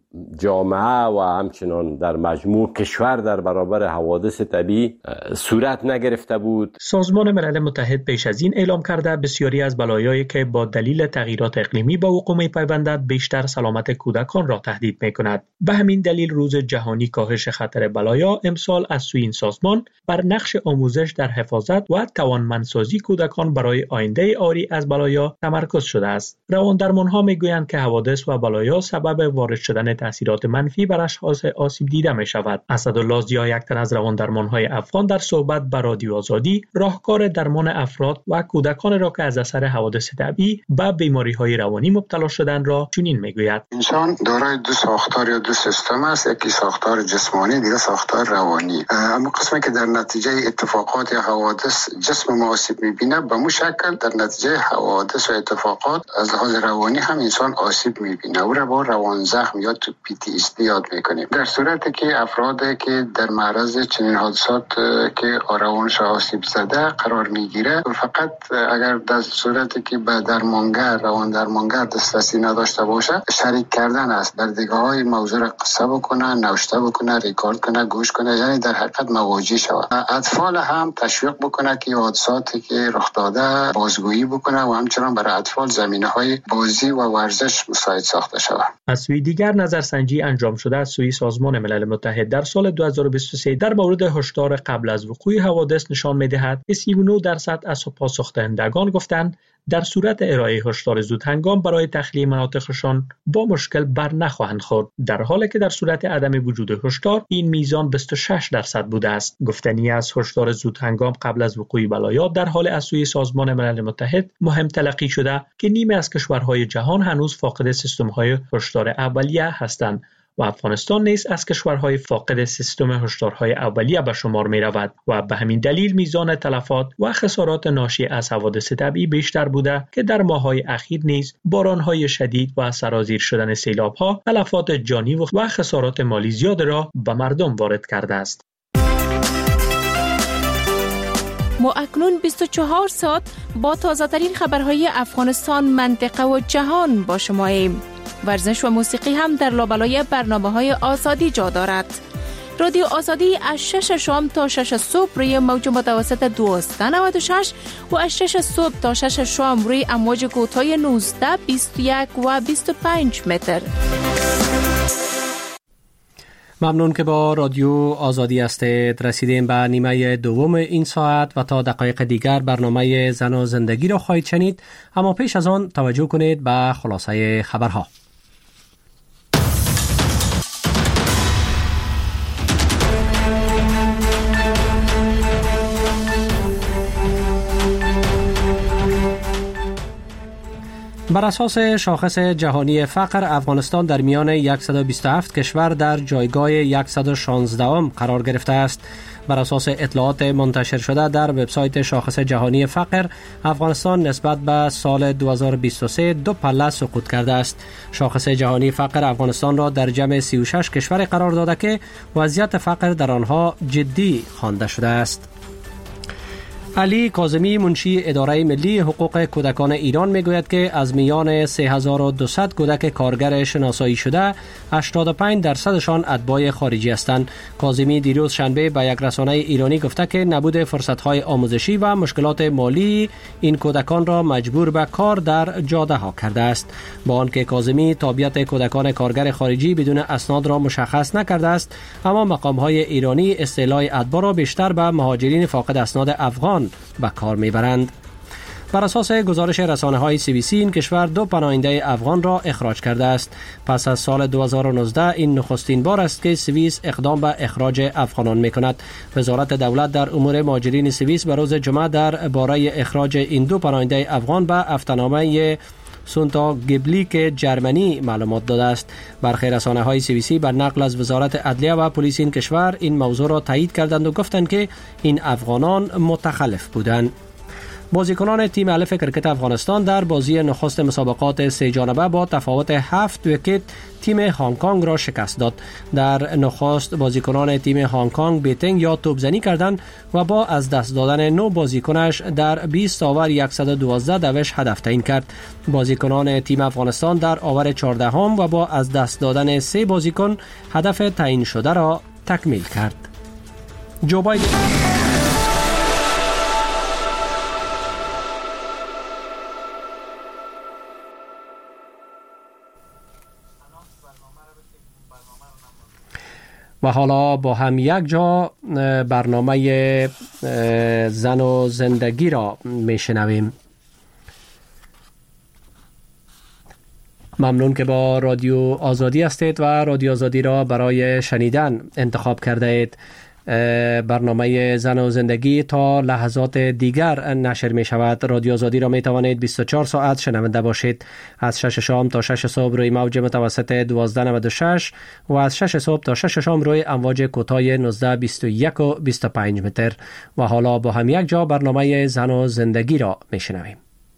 جامعه و همچنان در مجموع کشور در برابر حوادث طبیعی صورت نگرفته بود. سازمان ملل متحد پیش از این اعلام کرده بسیاری از بلایایی که با دلیل تغییرات اقلیمی به وقوع می‌پیوندد بیشتر سلامت کودکان را تهدید می‌کند. به همین دلیل روز جهانی کاهش خطر بلایا امسال از سوی این سازمان بر نقش آموزش در حفاظت و توانمندسازی کودکان برای آینده عاری از بلایا تمرکز شده است. رواندرمان‌ها می‌گویند که حوادث و بلایا سبب وارد شدن تاثیرات منفی بر اشخاص آسیب دیده می‌شود. اسدالله ضیا، یک تن از رواندرمان‌های افغان، در صحبت با رادیو آزادی راهکار درمان افراد و کودکان را که از اثر حوادث طبیعی به بیماری‌های روانی مبتلا شدند را چنین می‌گوید: انسان دارای 2 ساختار یا 2 سیستم است، یکی ساختار جسمانی، دیگر ساختار روانی. اما قسمی که در نتیجه اتفاقات یا حوادث جسم ما آسیب می‌بینه، به مو شکل در نتیجه حوادث و اتفاقات از لحاظ روانی هم انسان آسیب می‌بینه. او را با روان زخم یا PTSD یاد می‌کنیم. در صورتی که افرادی که در معرض چنین حادثات که روانش آسیب زده قرار میگیره، فقط اگر در صورتی که به روان درمانگر دسترسی نداشته باشه، شریک کردن است. در دیگه‌های موضوع را قصه بکنه، نوشته بکنه، ریکارد کنه، گوش کنه، یعنی در حقیقت مواجه شود. اطفال هم تشویق بکنه که حادثاتی که رخ داده بازگویی بکنه و همچنان برای اطفال زمینه‌های بازی و ورزش مساعد ساخته شود. از سوی دیگر نظرسنجی انجام شده از سوی سازمان ملل متحد در سال 2023 در مورد هشدار قبل از وقوع حوادث نشان می‌دهد که 39% از پاسخ‌دهندگان گفتند در صورت ارائه هشدار زود هنگام برای تخلیه مناطقشان با مشکل بر نخواهند خورد، در حالی که در صورت عدم وجود هشدار این میزان 26% بوده است. گفتنی از هشدار زود هنگام قبل از وقوع بلایا در حال از سوی سازمان ملل متحد مهم تلقی شده که نیمه از کشورهای جهان هنوز فاقد سیستم‌های هشدار اولیه هستند و افغانستان نیز از کشورهای فاقد سیستم هشدارهای اولیه به شمار می رود و به همین دلیل میزان تلفات و خسارات ناشی از حوادث طبیعی بیشتر بوده که در ماه‌های اخیر نیز بارانهای شدید و سرازیر شدن سیلاب‌ها تلفات جانی و خسارات مالی زیاد را به مردم وارد کرده است. ما اکنون 24 ساعت با تازه‌ترین خبرهای افغانستان، منطقه و جهان با شماییم. ورزش و موسیقی هم در لابلای برنامه‌های آزادی جا دارد. رادیو آزادی از 6 شام تا 6 صبح روی موج متوسط 1296 و از 6 صبح تا 6 شام روی امواج کوتاه 19، 21 و 25 متر. ممنون که با رادیو آزادی هستید. رسیدیم به نیمه دوم این ساعت و تا دقایق دیگر برنامه زن و زندگی را خواهید شنید، اما پیش از آن توجه کنید به خلاصه خبرها. بر اساس شاخص جهانی فقر، افغانستان در میان 127 کشور در جایگاه 116ام قرار گرفته است. بر اساس اطلاعات منتشر شده در وبسایت شاخص جهانی فقر، افغانستان نسبت به سال 2023 2 پله سقوط کرده است. شاخص جهانی فقر افغانستان را در جمع 36 کشور قرار داده که وضعیت فقر در آنها جدی خوانده شده است. علی کاظمی منشی اداره ملی حقوق کودکان ایران میگوید که از میان 3200 کودک کارگر شناسایی شده 85%شان اتباع خارجی هستند. کاظمی دیروز شنبه به یک رسانه ایرانی گفته که نبود فرصت‌های آموزشی و مشکلات مالی این کودکان را مجبور به کار در جاده ها کرده است. با آنکه کاظمی تابعیت کودکان کارگر خارجی بدون اسناد را مشخص نکرده است، اما مقام‌های ایرانی اصطلاح اتباع را بیشتر به مهاجرین فاقد اسناد افغان به کار میبرند. بر اساس گزارش رسانه‌های CBC این کشور 2 پناهنده افغان را اخراج کرده است. پس از سال 2019 این نخستین بار است که سوئیس اقدام به اخراج افغانان میکند. وزارت دولت در امور مهاجرین سوئیس به روز جمعه در باره اخراج این 2 پناهنده افغان به افتنامه سونتا گبلیک جرمنی معلومات داده است. برخی رسانه‌های CBC بر نقل از وزارت عدلیه و پلیس این کشور این موضوع را تایید کردند و گفتند که این افغانان متخلف بودند. بازیکنان تیم الف کرکت افغانستان در بازی نخست مسابقات 3 جانبه با تفاوت 7 ویکت تیم هنگ کنگ را شکست داد. در نخست بازیکنان تیم هنگ کنگ بیتینگ یا توپزنی کردند و با از دست دادن 9 بازیکنش در 20 آور 112 دوش هدف تعیین کرد. بازیکنان تیم افغانستان در آور 14 و با از دست دادن 3 بازیکن هدف تعیین شده را تکمیل کرد. جو بایدن و حالا با هم یک جا برنامه زن و زندگی را میشنویم. ممنون که با رادیو آزادی هستید و رادیو آزادی را برای شنیدن انتخاب کرده اید. برنامه زن و زندگی تا لحظات دیگر نشر می شود. رادیو آزادی را می توانید 24 ساعت شنونده باشید. از 6 شام تا 6 صبح روی موج متوسط 1296 و از 6 صبح تا 6 شام روی امواج کوتاه 19، 21 و 25 متر. و حالا با هم یک جا برنامه زن و زندگی را می شنویم.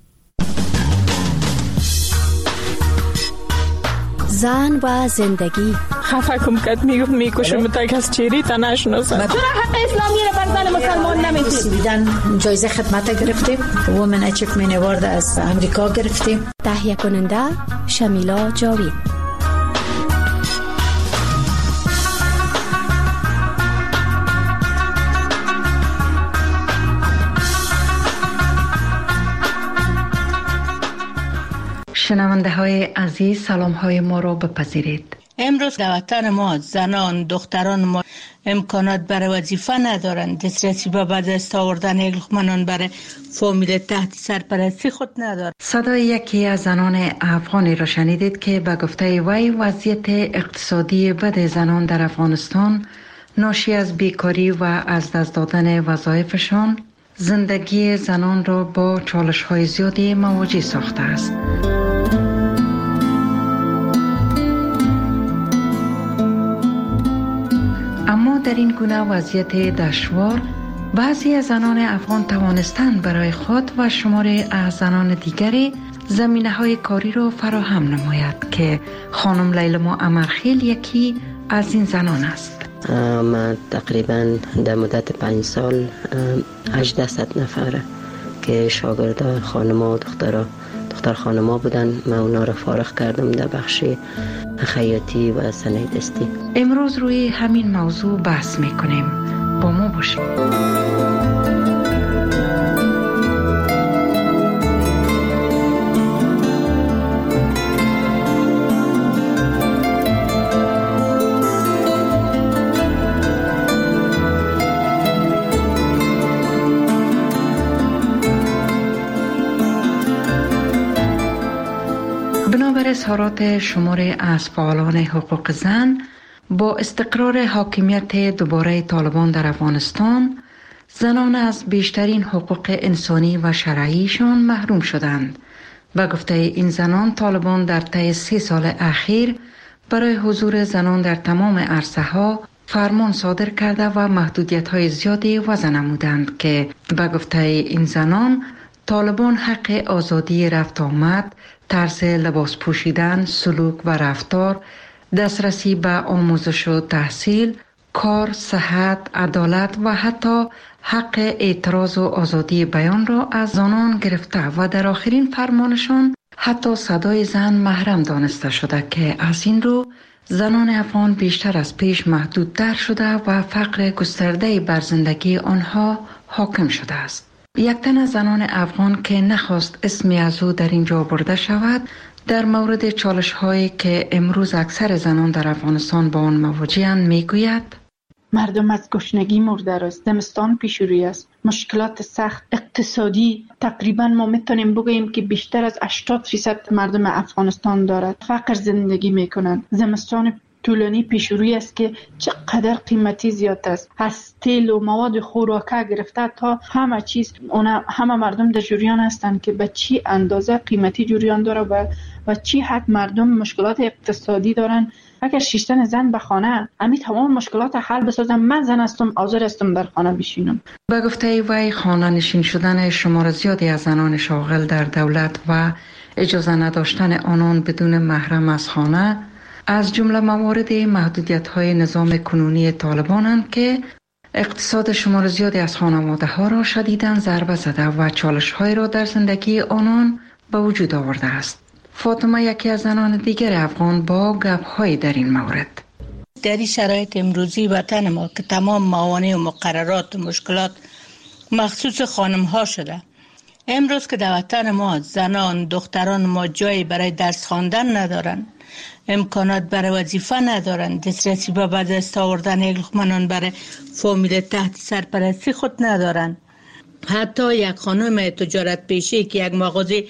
زن و زندگی. خفه کم کد میکشم تا کس چیری تا نشناسم. چرا حق اسلامی را بر زن مسلمان نمیدید؟ سویدن جایزه خدمت گرفتیم. وومن اچیومنت اوارد از امریکا گرفتیم. تهیه کننده شمیلا جاوید. شنونده های عزیز، سلام های ما را بپذیرید. امروز در وطن ما زنان دختران ما امکانات برای وظیفه ندارند، دسترسی به دست آوردن یک لقمه نان برای فامیل تحت سرپرستی خود ندارند. صدای یکی از زنان افغانی را شنیدید که به گفته وی وضعیت اقتصادی بد زنان در افغانستان ناشی از بیکاری و از دست دادن وظایفشان زندگی زنان را با چالش های زیادی مواجه ساخته است. اما در این گونه وضعیت دشوار بعضی از زنان افغان توانستند برای خود و شماری از زنان دیگری زمینه‌های کاری را فراهم نماید که خانم لیلما امرخیل یکی از این زنان است. من تقریبا در مدت 5 سال 800 نفر که شاگرد خانما و دختر خانما بودن، من اونا را فارغ کردم در بخش خیاطی و صنایع دستی. امروز روی همین موضوع بحث میکنیم. با ما باشید. بنابر اظهارات شماری از فعالان حقوق زن، با استقرار حاکمیت دوباره طالبان در افغانستان، زنان از بیشترین حقوق انسانی و شرعیشان محروم شدند. و گفته این زنان، طالبان در طی 3 سال اخیر برای حضور زنان در تمام عرصه ها فرمان صادر کرده و محدودیت های زیادی وضع نمودند که به گفته این زنان، طالبان حق آزادی رفت آمد، طرز لباس پوشیدن، سلوک و رفتار، دسترسی به آموزش و تحصیل، کار، صحت، عدالت و حتی حق اعتراض و آزادی بیان را از زنان گرفته و در آخرین فرمانشان حتی صدای زن محرم دانسته شده که از این رو زنان افغان بیشتر از پیش محدودتر شده و فقر گسترده بر زندگی آنها حاکم شده است. یک تن از زنان افغان که نخواست اسمی از او در اینجا برده شود، در مورد چالش هایی که امروز اکثر زنان در افغانستان با آن مواجه‌اند میگوید: مردم از گشنگی مرده است، زمستان پیش روی است، مشکلات سخت اقتصادی تقریبا ما میتونیم بگوییم که بیشتر از 80% مردم افغانستان دارد فقر زندگی میکنند. زمستان طولانی پیش روی است که چقدر قیمتی زیاد است، از تیل و مواد خوراکه گرفته تا همه چیز. همه مردم در جریان هستند که به چی اندازه قیمتی جریان داره و چی حد مردم مشکلات اقتصادی دارن. اگر شیشتن زن به خانه امی تمام مشکلات حل بسازم، من زن هستم، حاضر هستم در خانه بشینم. به گفته وی، خانه نشین شدن شمار زیادی از زنان شاغل در دولت و اجازه نداشتن آنان بدون محرم از خانه از جمله موارد محدودیت‌های نظام کنونی طالبانند که اقتصاد شمار زیادی از خانواده‌ها را شدیداً ضربه زده و چالش‌های را در زندگی آنان به وجود آورده است. فاطمه یکی از زنان دیگر افغان با گپ‌های در این مورد: در این شرایط امروزی وطن ما که تمام موانع و مقررات و مشکلات مخصوص خانم‌ها شده، امروز که در وطن ما زنان دختران ما جایی برای درس خواندن ندارن، امکانات برای وظیفه ندارن، دسترسی به به دست آوردن یک لقمه برای فامیل تحت سرپرستی خود ندارن. حتی یک خانم تجارت پیشه که یک مغازه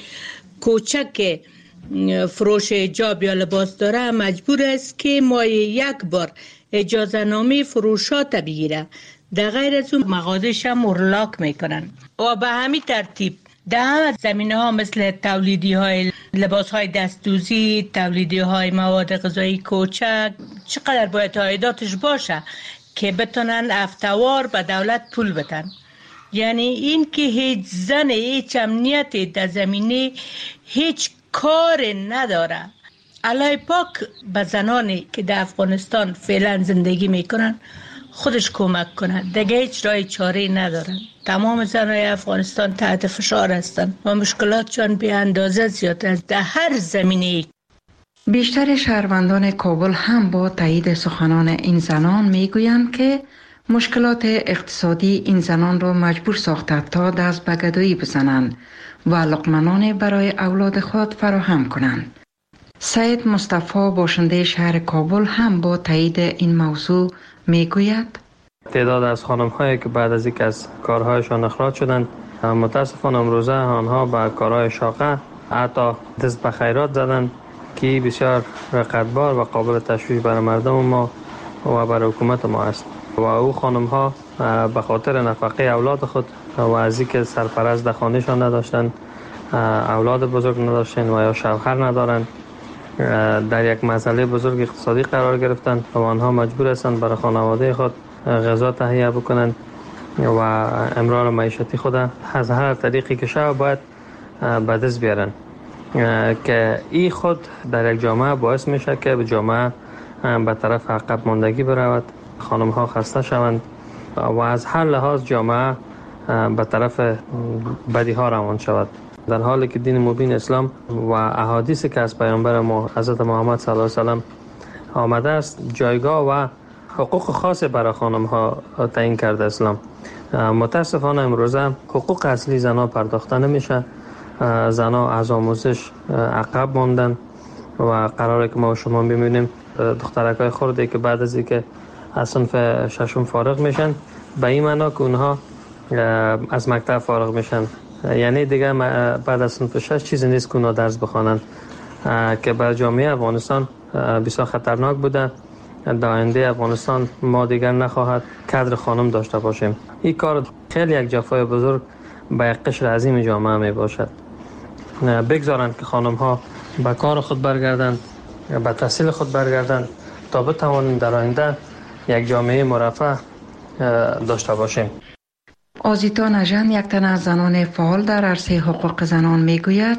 کوچک فروش حجاب یا لباس داره مجبور است که ماهی یک بار اجازه نامه فروشات بگیره، در غیر از اون مغازه‌ش هم اغلاق میکنن. و به همین ترتیب در همه زمینه ها مثل تولیدی های لباس های دستدوزی، تولیدی های مواد غذایی کوچک، چقدر باید عایداتش باشه که بتونن افتوار به دولت پول بدن. یعنی این که هیچ زن هیچ امنیتی در زمینه هیچ کار نداره. الله پاک به زنانی که در افغانستان فعلا زندگی میکنن خودش کمک کنه، دیگه هیچ راه چاره ندارن. تمام زنای افغانستان تحت فشار هستند و مشکلاتشان به اندازه زیاد است در هر زمینه. بیشتر شهروندان کابل هم با تایید سخنان این زنان میگویند که مشکلات اقتصادی این زنان را مجبور ساخته تا دست به گدایی بزنند و لقمه‌نان برای اولاد خود فراهم کنند. سید مصطفی باشنده شهر کابل هم با تایید این موضوع میگوید: تعداد از خانم‌هایی که بعد از اینکه از کارهایشان اخراج شدند، متاسفانه امروزه آنها به کارهای شاقه حتی دست به خیرات زدند که بسیار رقتبار و قابل تشویش برای مردم ما و برای حکومت ما است. و او خانم‌ها به خاطر نفقه اولاد خود و از اینکه سرپرست در خانه‌شان نداشتند، اولاد بزرگ نداشتند و یا شوهر ندارند، در یک مسئله بزرگ اقتصادی قرار گرفتند و آنها مجبور هستند برای خانواده خود غذا تهیه بکنند و امرار معیشتی خود از هر طریقی که شود باید به دست بیارند که این خود در یک جامعه باعث میشه که به جامعه به طرف عقب ماندگی برود، خانم ها خسته شوند و از هر لحاظ جامعه به طرف بدی ها روان شود، در حالی که دین مبین اسلام و احادیثی که از پیامبر ما حضرت محمد صلی الله علیه و سلم آمده است جایگاه و حقوق خاص برای خانم ها تعیین کرده اسلام. متاسفانه امروزه حقوق اصلی زنها پرداخته نمیشه. زنها از آموزش عقب ماندن و قراره که ما و شما ببینیم دخترکای خردی که بعد از اینکه از صنف ششم فارغ میشن به این معنا که اونها از مکتب فارغ میشن، یعنی دیگه بعد از صنف 6 چیزی نیست که اونها درس بخوانند که بر جامعه افغانستان بسیار خطرناک بوده. در آینده افغانستان ما دیگر نخواهد کادر خانم داشته باشیم. این کار خیلی یک جفای بزرگ به یک قشر عظیم جامعه می باشد. بگذارند که خانم ها به کار خود برگردند، به تحصیل خود برگردند تا بتوانیم در آینده یک جامعه مرفه داشته باشیم. آزیتا نژند، یک تن از زنان فعال در عرصه حقوق زنان میگوید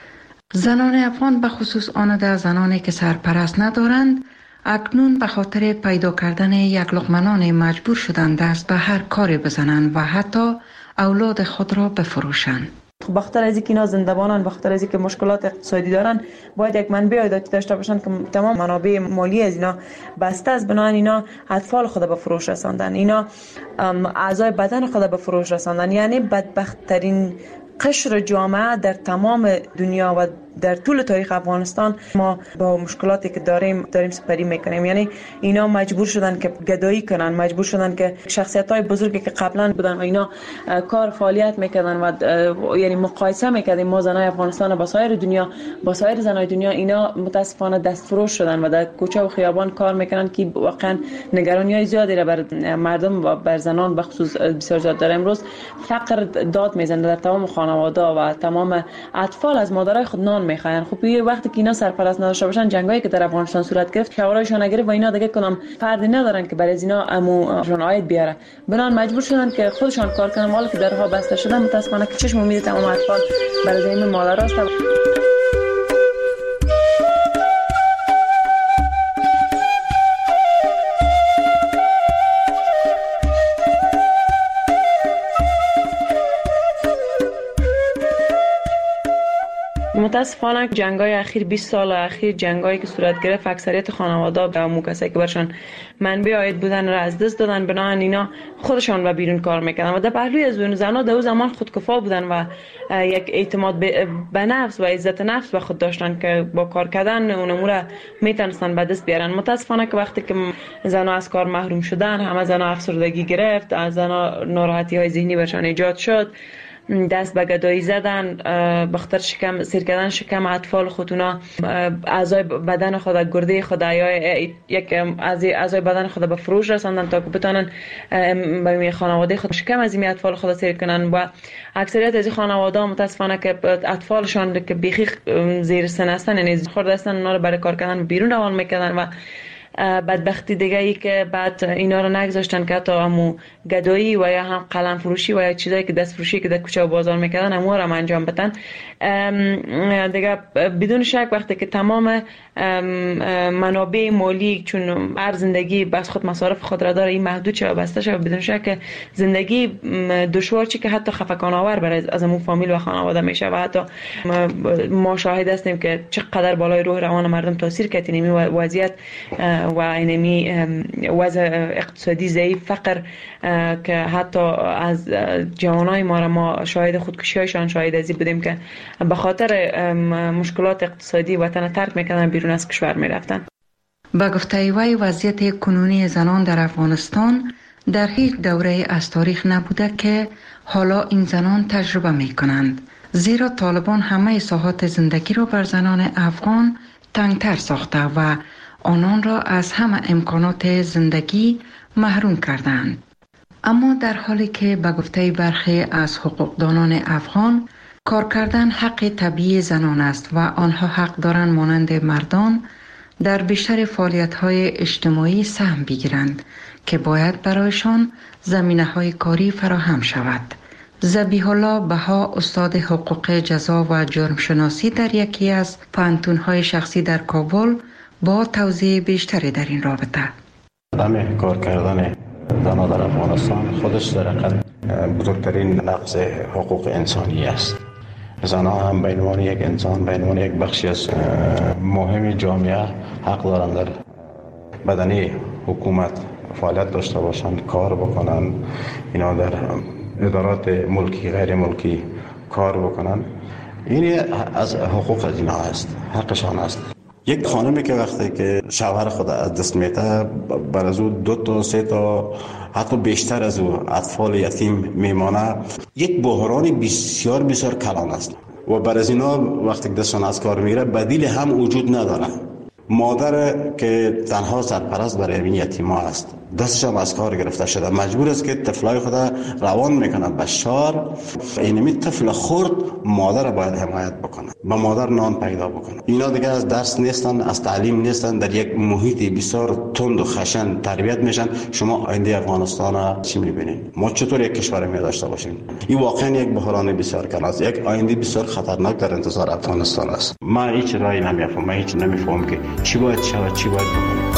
زنان افغان به خصوص آن زنانی که سرپرست ندارند اکنون به خاطر پیدا کردن یک لقمه نان مجبور شدند است به هر کاری بزنند و حتی اولاد خود را بفروشند. بخاطر از اینکه اینا زنده‌بانن، بخاطر از اینکه مشکلات اقتصادی دارن، باید یک منبع عایداتی داشته باشن که تمام منابع مالی از اینا بسته است. بنابراین اینا اطفال خود به فروش رساندن، اینا اعضای بدن خود به فروش رساندن. یعنی بدبخت‌ترین قشر جامعه در تمام دنیا و در طول تاریخ افغانستان ما با مشکلاتی که داریم سپری میکنیم. یعنی اینا مجبور شدن که گدایی کنن، مجبور شدن که شخصیت‌های بزرگی که قبلا بودن و اینا کار فعالیت میکردن و یعنی مقایسه میکردیم ما زنای افغانستان با سایر دنیا، با سایر زنای دنیا، اینا متاسفانه دستفروش شدن و در کوچه و خیابان کار میکنن که واقعا نگرانی‌های زیادی را بر مردم و بر زنان به خصوص بسیار زیاد داره. امروز فقر داد میزنه در تمام خانواده و تمام اطفال از مادرای خود نان میخواین. خب یه وقتی که اینا سرپرست نداشته باشن، جنگایی که در افغانستان صورت گرفت، شورایشون نگرفت و اینا دیگه کدام فردی ندارن که برای اینا اموشون عاید بیاره، بنان مجبور شدن که خودشان کار کنن. حالا که درها بسته شدن، متاسفانه که چشم امید تمام اطفال برای زمین مادر است. متاسفانه جنگ‌های اخیر 20 سال اخیر جنگایی که صورت گرفت، اکثریت خانواده‌ها به مو کسایی که برشان منبع عاید بودن را از دست دادن. بنابراین اینا خودشان به بیرون کار میکردن و در پهلوی از اون زنها در زمان خودکفا بودن و یک اعتماد به نفس و عزت نفس به خود داشتن که با کار کردن اون امور میتونستن به دست بیارن. متاسفانه که وقتی که زنها از کار محروم شدن، همه زنها افسردگی گرفت، از زنها ناراحتی‌های ذهنی برشان ایجاد شد، دست به گدایی زدن، بخاطر سیر کردن شکم اطفال خودونا، اعضای بدن خود، گرده خود یا یک اعضای بدن خود به فروش رساندن تا که بتونن به خانواده خود شکم از این اطفال خود سیر کنن. و اکثریت از این خانواده متاسفانه که اطفالشان که بیخی زیر سن هستن، یعنی خرد هستن، اونا رو برای کار کردن بیرون روان میکردن و بدبختی دیگه ای که بعد اینا رو نگذاشتن که حتی همو گدایی و یا هم قلم فروشی و یا چیزایی که دست فروشی که در کوچه و بازار میکردن همو رو انجام بدن. دیگه بدون شک وقتی که تمام منابع مالی چون هر زندگی بس خود مصارف خود را داره، این محدود شد و بسته شد، بدون شک زندگی دشوار چی که حتی خفقان آور برای از همون فامیل و خانواده میشه و حتی ما شاهد هستیم که چقدر بالای روح روان مردم تاثیر کرد این وضعیت و اینمی وضع اقتصادی ضعیف، فقر که حتی از جوانای ما شاهد خودکشی‌هایشان شاهد ازی بودیم که به خاطر مشکلات اقتصادی وطن ترک میکردن، بیرون از کشور میرفتن. با گفته وی وضعیت کنونی زنان در افغانستان در هیچ دوره از تاریخ نبوده که حالا این زنان تجربه میکنند، زیرا طالبان همه ساحات زندگی را بر زنان افغان تنگتر ساخته و آنان را از همه امکانات زندگی محروم کردند. اما در حالی که به گفته برخی از حقوقدانان افغان کار کردن حق طبیعی زنان است و آنها حق دارند مانند مردان در بیشتر فعالیت‌های اجتماعی سهم بگیرند که باید برایشان زمینه‌های کاری فراهم شود. ذبیح الله بها، استاد حقوق جزا و جرم شناسی در یکی از پانتون‌های شخصی در کابل، با توضیح بیشتری در این رابطه. عدم کار کردن زنان در افغانستان خودش در حقیقت بزرگترین نقض حقوق انسانی است. زنان هم به عنوان یک انسان، به عنوان یک بخشی از مهم جامعه حق دارند در بدنی حکومت فعالیت داشته باشند، کار بکنن، اینا در ادارات ملکی غیر ملکی کار بکنن، این از حقوق از اینا است، حقشان است. یک خانمی که وقتی که شوهر خود از دست میده، بر از او 2 تا 3 تا حتی بیشتر از او اطفال یتیم میمانه، یک بحران بسیار بسیار کلان است و بر از اینا وقتی دستشان از کار میره بدیل هم وجود نداره. مادر که تنها سرپرست برای این یتیما است، دستش هم از کار گرفته شده، مجبور است که طفلای خود روان میکنه به شار. اینمی طفل خرد مادر باید حمایت بکنه، به مادر نان پیدا بکنه. اینا دیگه از درس نیستن، از تعلیم نیستن، در یک محیط بسیار تند و خشن تربیت میشن. شما آینده افغانستان چی میبینید؟ ما چطور یک کشور می داشته باشیم؟ این واقعا یک بحران بسیار کلان است، یک آینده بسیار خطرناک در انتظار افغانستان است. من هیچ راهی نمیفهمم، من هیچ نمیفهمم که چی باید شود، چی باید بکنیم.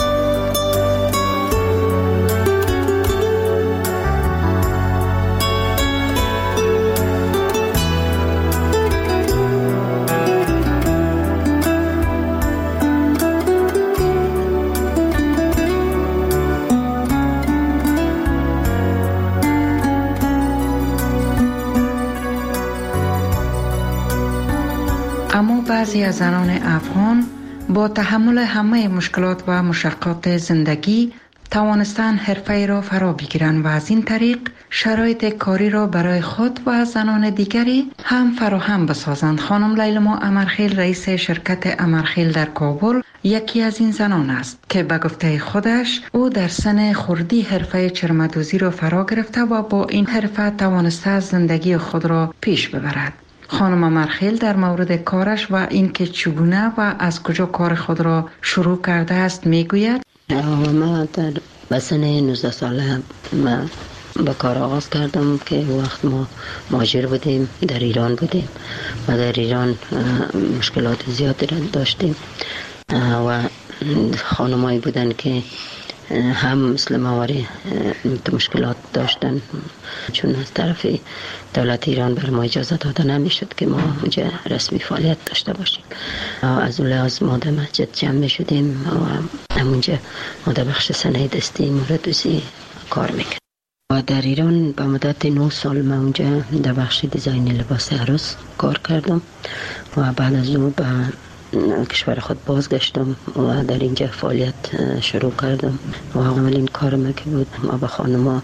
اما بعضی از زنان افغان با تحمل همه مشکلات و مشقات زندگی توانستن حرفه را فرا بگیرند و از این طریق شرایط کاری را برای خود و زنان دیگری هم فراهم بسازند. خانم لیلما امرخیل، رئیس شرکت امرخیل در کابل، یکی از این زنان است که به گفته خودش او در سن خردی حرفه چرمدوزی را فرا گرفته و با این حرفه توانسته زندگی خود را پیش ببرد. خانم امرخیل در مورد کارش و اینکه چگونه و از کجا کار خود را شروع کرده است میگوید: ما در سن 19 ساله من به کار آغاز کردم که وقت ما مهاجر بودیم، در ایران بودیم و در ایران مشکلات زیادی را داشتیم و خانمایی بودن که هم مثل مواری مشکلات داشتن، چون از طرف دولت ایران بر ما اجازه داده نمیشد که ما اونجا رسمی فعالیت داشته باشیم. از اون لحاظ ما در مسجد جمع می شدیم و همونجا ما در بخش صنایع دستی موردوزی کار میکردیم. و در ایران به مدت 9 سال من اونجا در بخش دیزاین لباس عروس کار کردم و بعد از اون به کشور خود بازگشتم و در اینجا فعالیت شروع کردم و اولین کارم که بود ما به خانما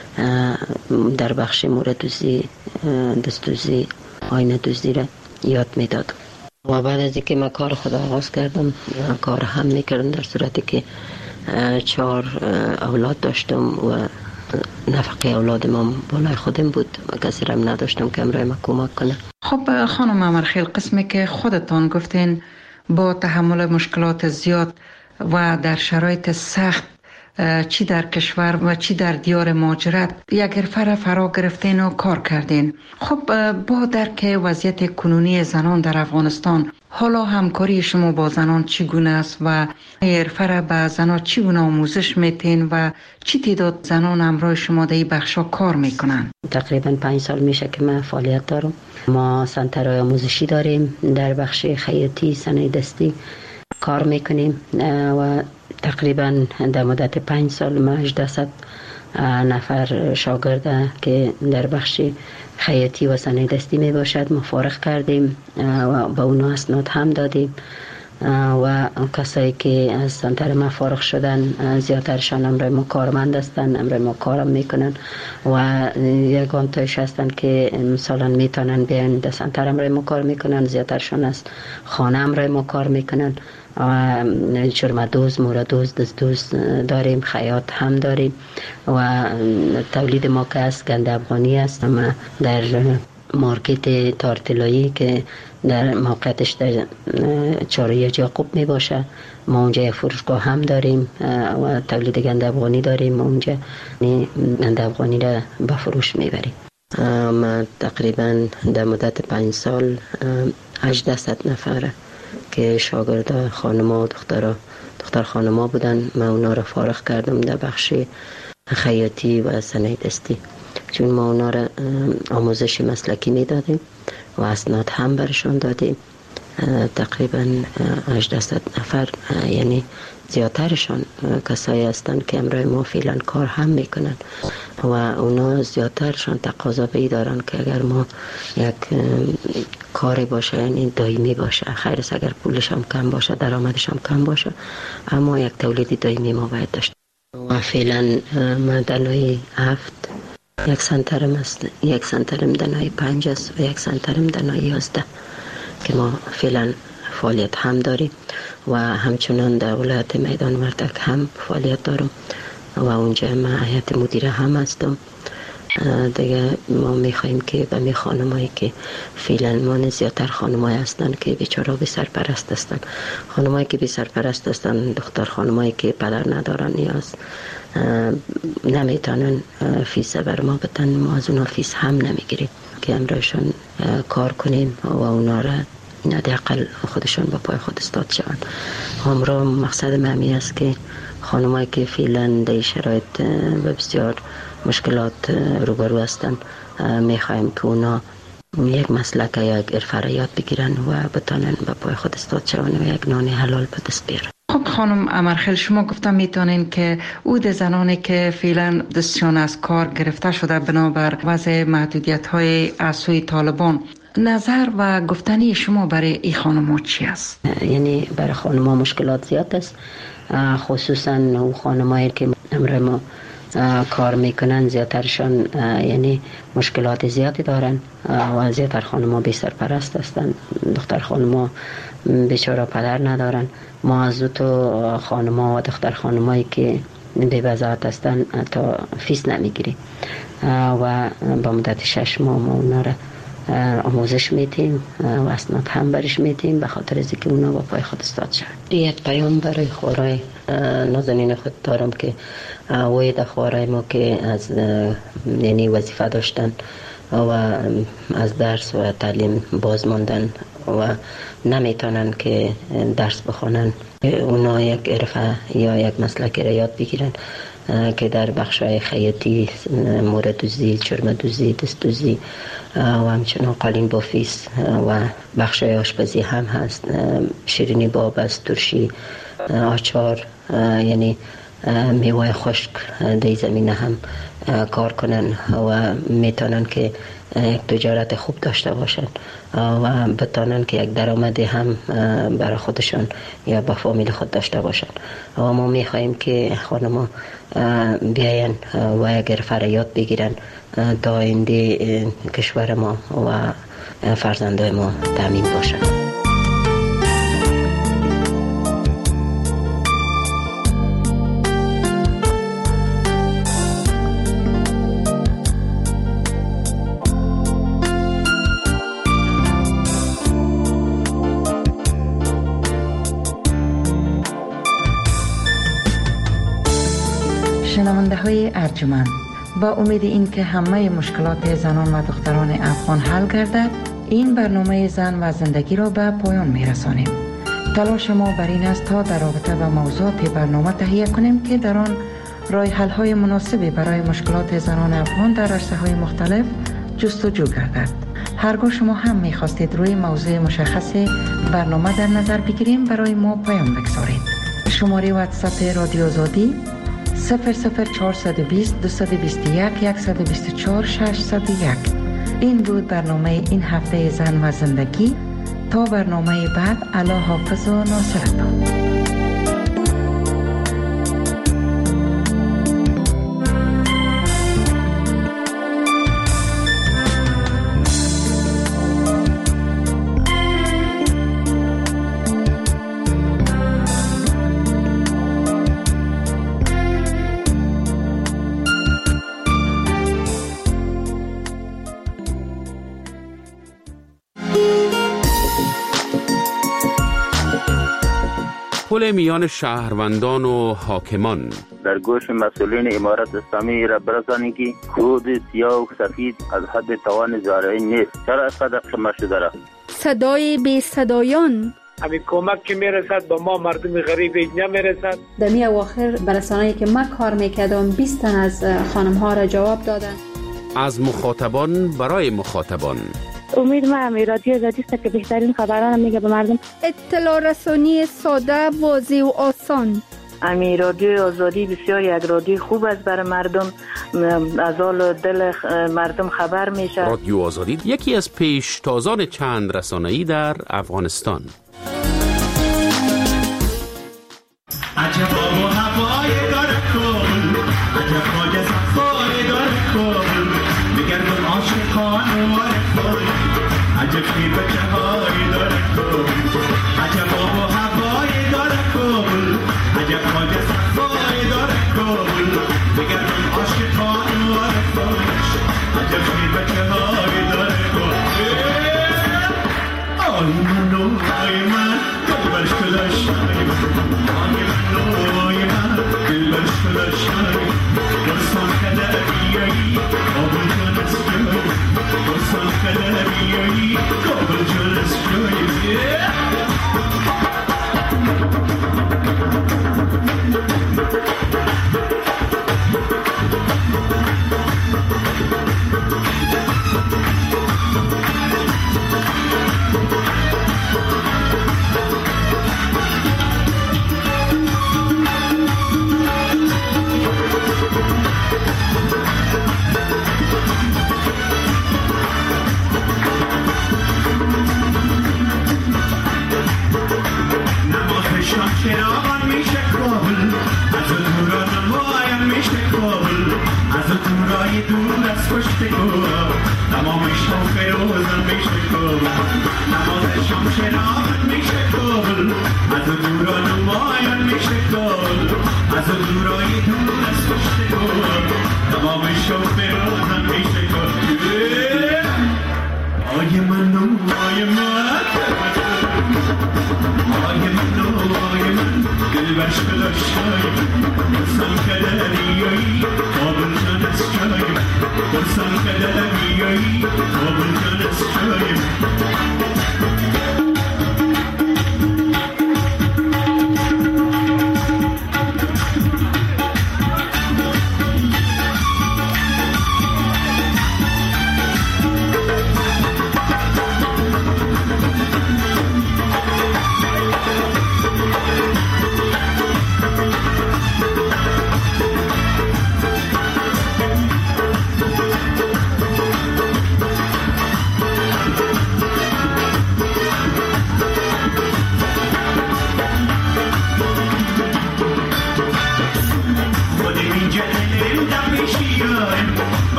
در بخش موردوزی، دستوزی، آینه دوزی را یاد میدادم و بعد از اینکه من کار خود آغاز کردم کار هم میکردم، در صورتی که 4 اولاد داشتم و نفقه اولاد ما بالای خودم بود و کسی را نداشتم که امرای ما کمک کنه. خب خانم امرخیل، قسمی که خودتان گفتین با تحمل مشکلات زیاد و در شرایط سخت چی در کشور و چی در دیار مهاجرت یک حرفه فرا گرفتین و کار کردین. خب با درک وضعیت کنونی زنان در افغانستان، حالا همکاری شما با زنان چگونه است و حرفه را به زنان چگونه آموزش میتین و چی تعداد زنان همراه شما در این بخشا کار میکنن؟ تقریبا 5 سال میشه که من فعالیت دارم. ما سنترهای آموزشی داریم، در بخش خیاطی، صنایع دستی کار میکنیم و تقریبا در مدت 5 سال ما 800 نفر شاگرده که در بخش خیاطی و صنایع دستی می باشد ما فارغ کردیم و به اونا اسناد هم دادیم و کسایی که از سنتر ما فارغ شدن زیادترشان امرای ما کارمند هستند، امرای ما کارم میکنن و یگان تایش هستند که مثلا میتونن بیان در سنتر امرای ما کار میکنن، زیادترشان از خانه امرای ما کار میکنن و چرمدوز، موردوز، دستدوز داریم، خیاط هم داریم و تولید ما که است گند افغانی است. اما در مارکت تارتلایی که در موقعیتش در چهارراه یعقوب می باشه، ما اونجا یک فروشگاه هم داریم و تولید گند افغانی داریم، ما اونجا گند افغانی را به فروش میبریم. ما تقریبا در مدت 5 سال 800 نفر که شاگرد خانما و دختر خانما بودن، من اونا را فارغ کردم در بخش خیاطی و صنایع دستی، چون ما اونا را آموزش مسلکی میدادیم و اسناد هم برشان دادیم. تقریبا 800 نفر، یعنی زیادترشان کسایی هستند که امروز ما فعلا کار هم میکنن و اونا زیادترشان تقاضا به دارن که اگر ما یک کاری باشه یعنی دائمی باشه، خیر است اگر پولش هم کم باشه درآمدش هم کم باشه اما یک تولید دائمی ما باید داشت. و فعلا ما دنای 7 یک سنترم است، یک سنترم دنای 5 است و یک سنترم دنای 11 که ما فعلا فعالیت هم داریم و همچنان در ولایت میدان مردک هم فعالیت دارم و اونجا من هیئت مدیره هم هستم. دیگه ما میخوایم که به می خانمایی که فعلا ما زیادتر خانمایی هستن که بیچاره بی سرپرست هستن، خانمایی که بی سرپرست هستن، دختر خانمایی که پدر ندارن نیاز نمیتونن فیس بر ما بدن، ما از اونا فیس هم نمیگیریم که امروزشون کار کنیم و اونا را این حداقل خودشون با پای خود استاد شوند. همراه مقصد مهمی است که خانمایی که فعلا در شرایط و بسیار مشکلات روبرو هستند میخوایم که اونا یک مسلک یا یک حرفه را یاد بگیرن و بتانن با پای خود استاد شوند و یک نان حلال به دست بیارن. خب خانم امرخیل، شما گفتم میتونین که عود زنانی که فعلا دستشان از کار گرفته شده بنابر وضع محدودیت های از سوی طالبان، نظر و گفتنی شما برای این خانم‌ها چی است؟ یعنی برای خانم‌ها مشکلات زیاد است، خصوصا اون خانم‌هایی که امروز ما کار میکنن زیادترشان یعنی مشکلات زیادی دارن و زیادتر خانم‌ها بی سرپرست هستن، دختر خانم‌ها بیچاره پدر ندارن. ما از تو خانم‌ها و دختر خانم‌هایی که بی وضاحت هستن تا فیس نمیگیریم و با مدت 6 ماه ما اونا را آموزش میتیم و اسناد هم برش میتیم به خاطر از اینکه اونا با پای خود استاد شد. یک پیام برای خورای نازنین خود دارم که وید خورای ما که از یعنی وظیفه داشتن و از درس و تعلیم باز ماندن و نمیتونن که درس بخونن، اونا یک حرفه یا یک مسلک را یاد بگیرن که در بخش‌های خیاطی، مورد دوزی، چرم دوزی، دست دوزی و همچنان قالین بافیس و بخش‌های آشپزی هم هست، شیرینی باب است، ترشی، آچار، یعنی میوه خشک در زمینه هم کار کنن و میتونن که یک تجارت خوب داشته باشن و بتونن که یک درآمد هم برای خودشان یا با فامیل خود داشته باشن. و ما میخوایم که خانم‌ها بیاین و یک حرفه را یاد بگیرن تا آینده کشور ما و فرزندان ما تامین باشن. شنونده های ارجمند، با امید این که همه مشکلات زنان و دختران افغان حل گردد، این برنامه زن و زندگی را به پایان می رسانیم. تلاش ما بر این است تا در رابطه با موضوعات برنامه تهیه کنیم که در آن راه حل های مناسبی برای مشکلات زنان افغان در عرصه های مختلف جستجو گردد. هرگاه شما هم می خواستید روی موضوع مشخص برنامه در نظر بگیریم، برای ما پیام بگذارید. شماره واتساپ رادیو آزادی 00420 221 124 601. این بود برنامه این هفته زن و زندگی. تا برنامه بعد، الله حافظ و ناصرتان. پل میان شهروندان و حاکمان. در گوش مسئولین امارت اسلامی را برسانید که کود سیاه و سفید از حد توان زارعی نیست. چرا اینقدر شما شده را؟ صدای بی صدایان. همین کمک که میرسد با ما مردم غریب نمیرسد. در می اواخر برسانه‌ای که من کار میکردم 20 تن از خانم ها را جواب دادن. از مخاطبان برای مخاطبان. امید ما رادیو آزادی است که بهترین خبران میگه به مردم. اطلاع رسانی ساده، واضح و آسان. امی رادیو آزادی بسیار یک رادیو خوب است برای مردم، از حال دل مردم خبر میشه. رادیو آزادی یکی از پیشتازان چند رسانه‌ای در افغانستان. عجب آب و هوای داره کن، عجب خواجه صفای داره کن، بگردم عاشقان و کن، عجب خیر بچه های داره کن، عجب آب و هوای داره کن، عجب خواجه صفای داره کن، بگردم عاشقان و کن، عجب خیر بچه های داره کن. آی منو آی من دلبرش کلاشای آی منو آی من دلبرش کلاشای برسان کده بیایی کابل جان از جایی برسان کده بیایی کابل جان از جایی. چراغان میشه کابل از دوران مایم میشه کابل از دورای دور از پشت گوه تمام شب فروزان میشه کابل نماز شام چراغان میشه کابل از دوران مایم میشه کابل از دورای دور از پشت گوه تمام شب فروزان میشه کابل. آی منو آی من آی منو آی من دلبرش کلاشای برسان کده بیایی کابل جان از جایی برسان کده بیایی کابل جان از جایی.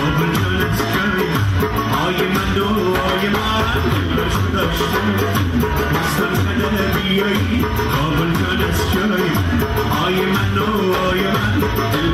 آی من دل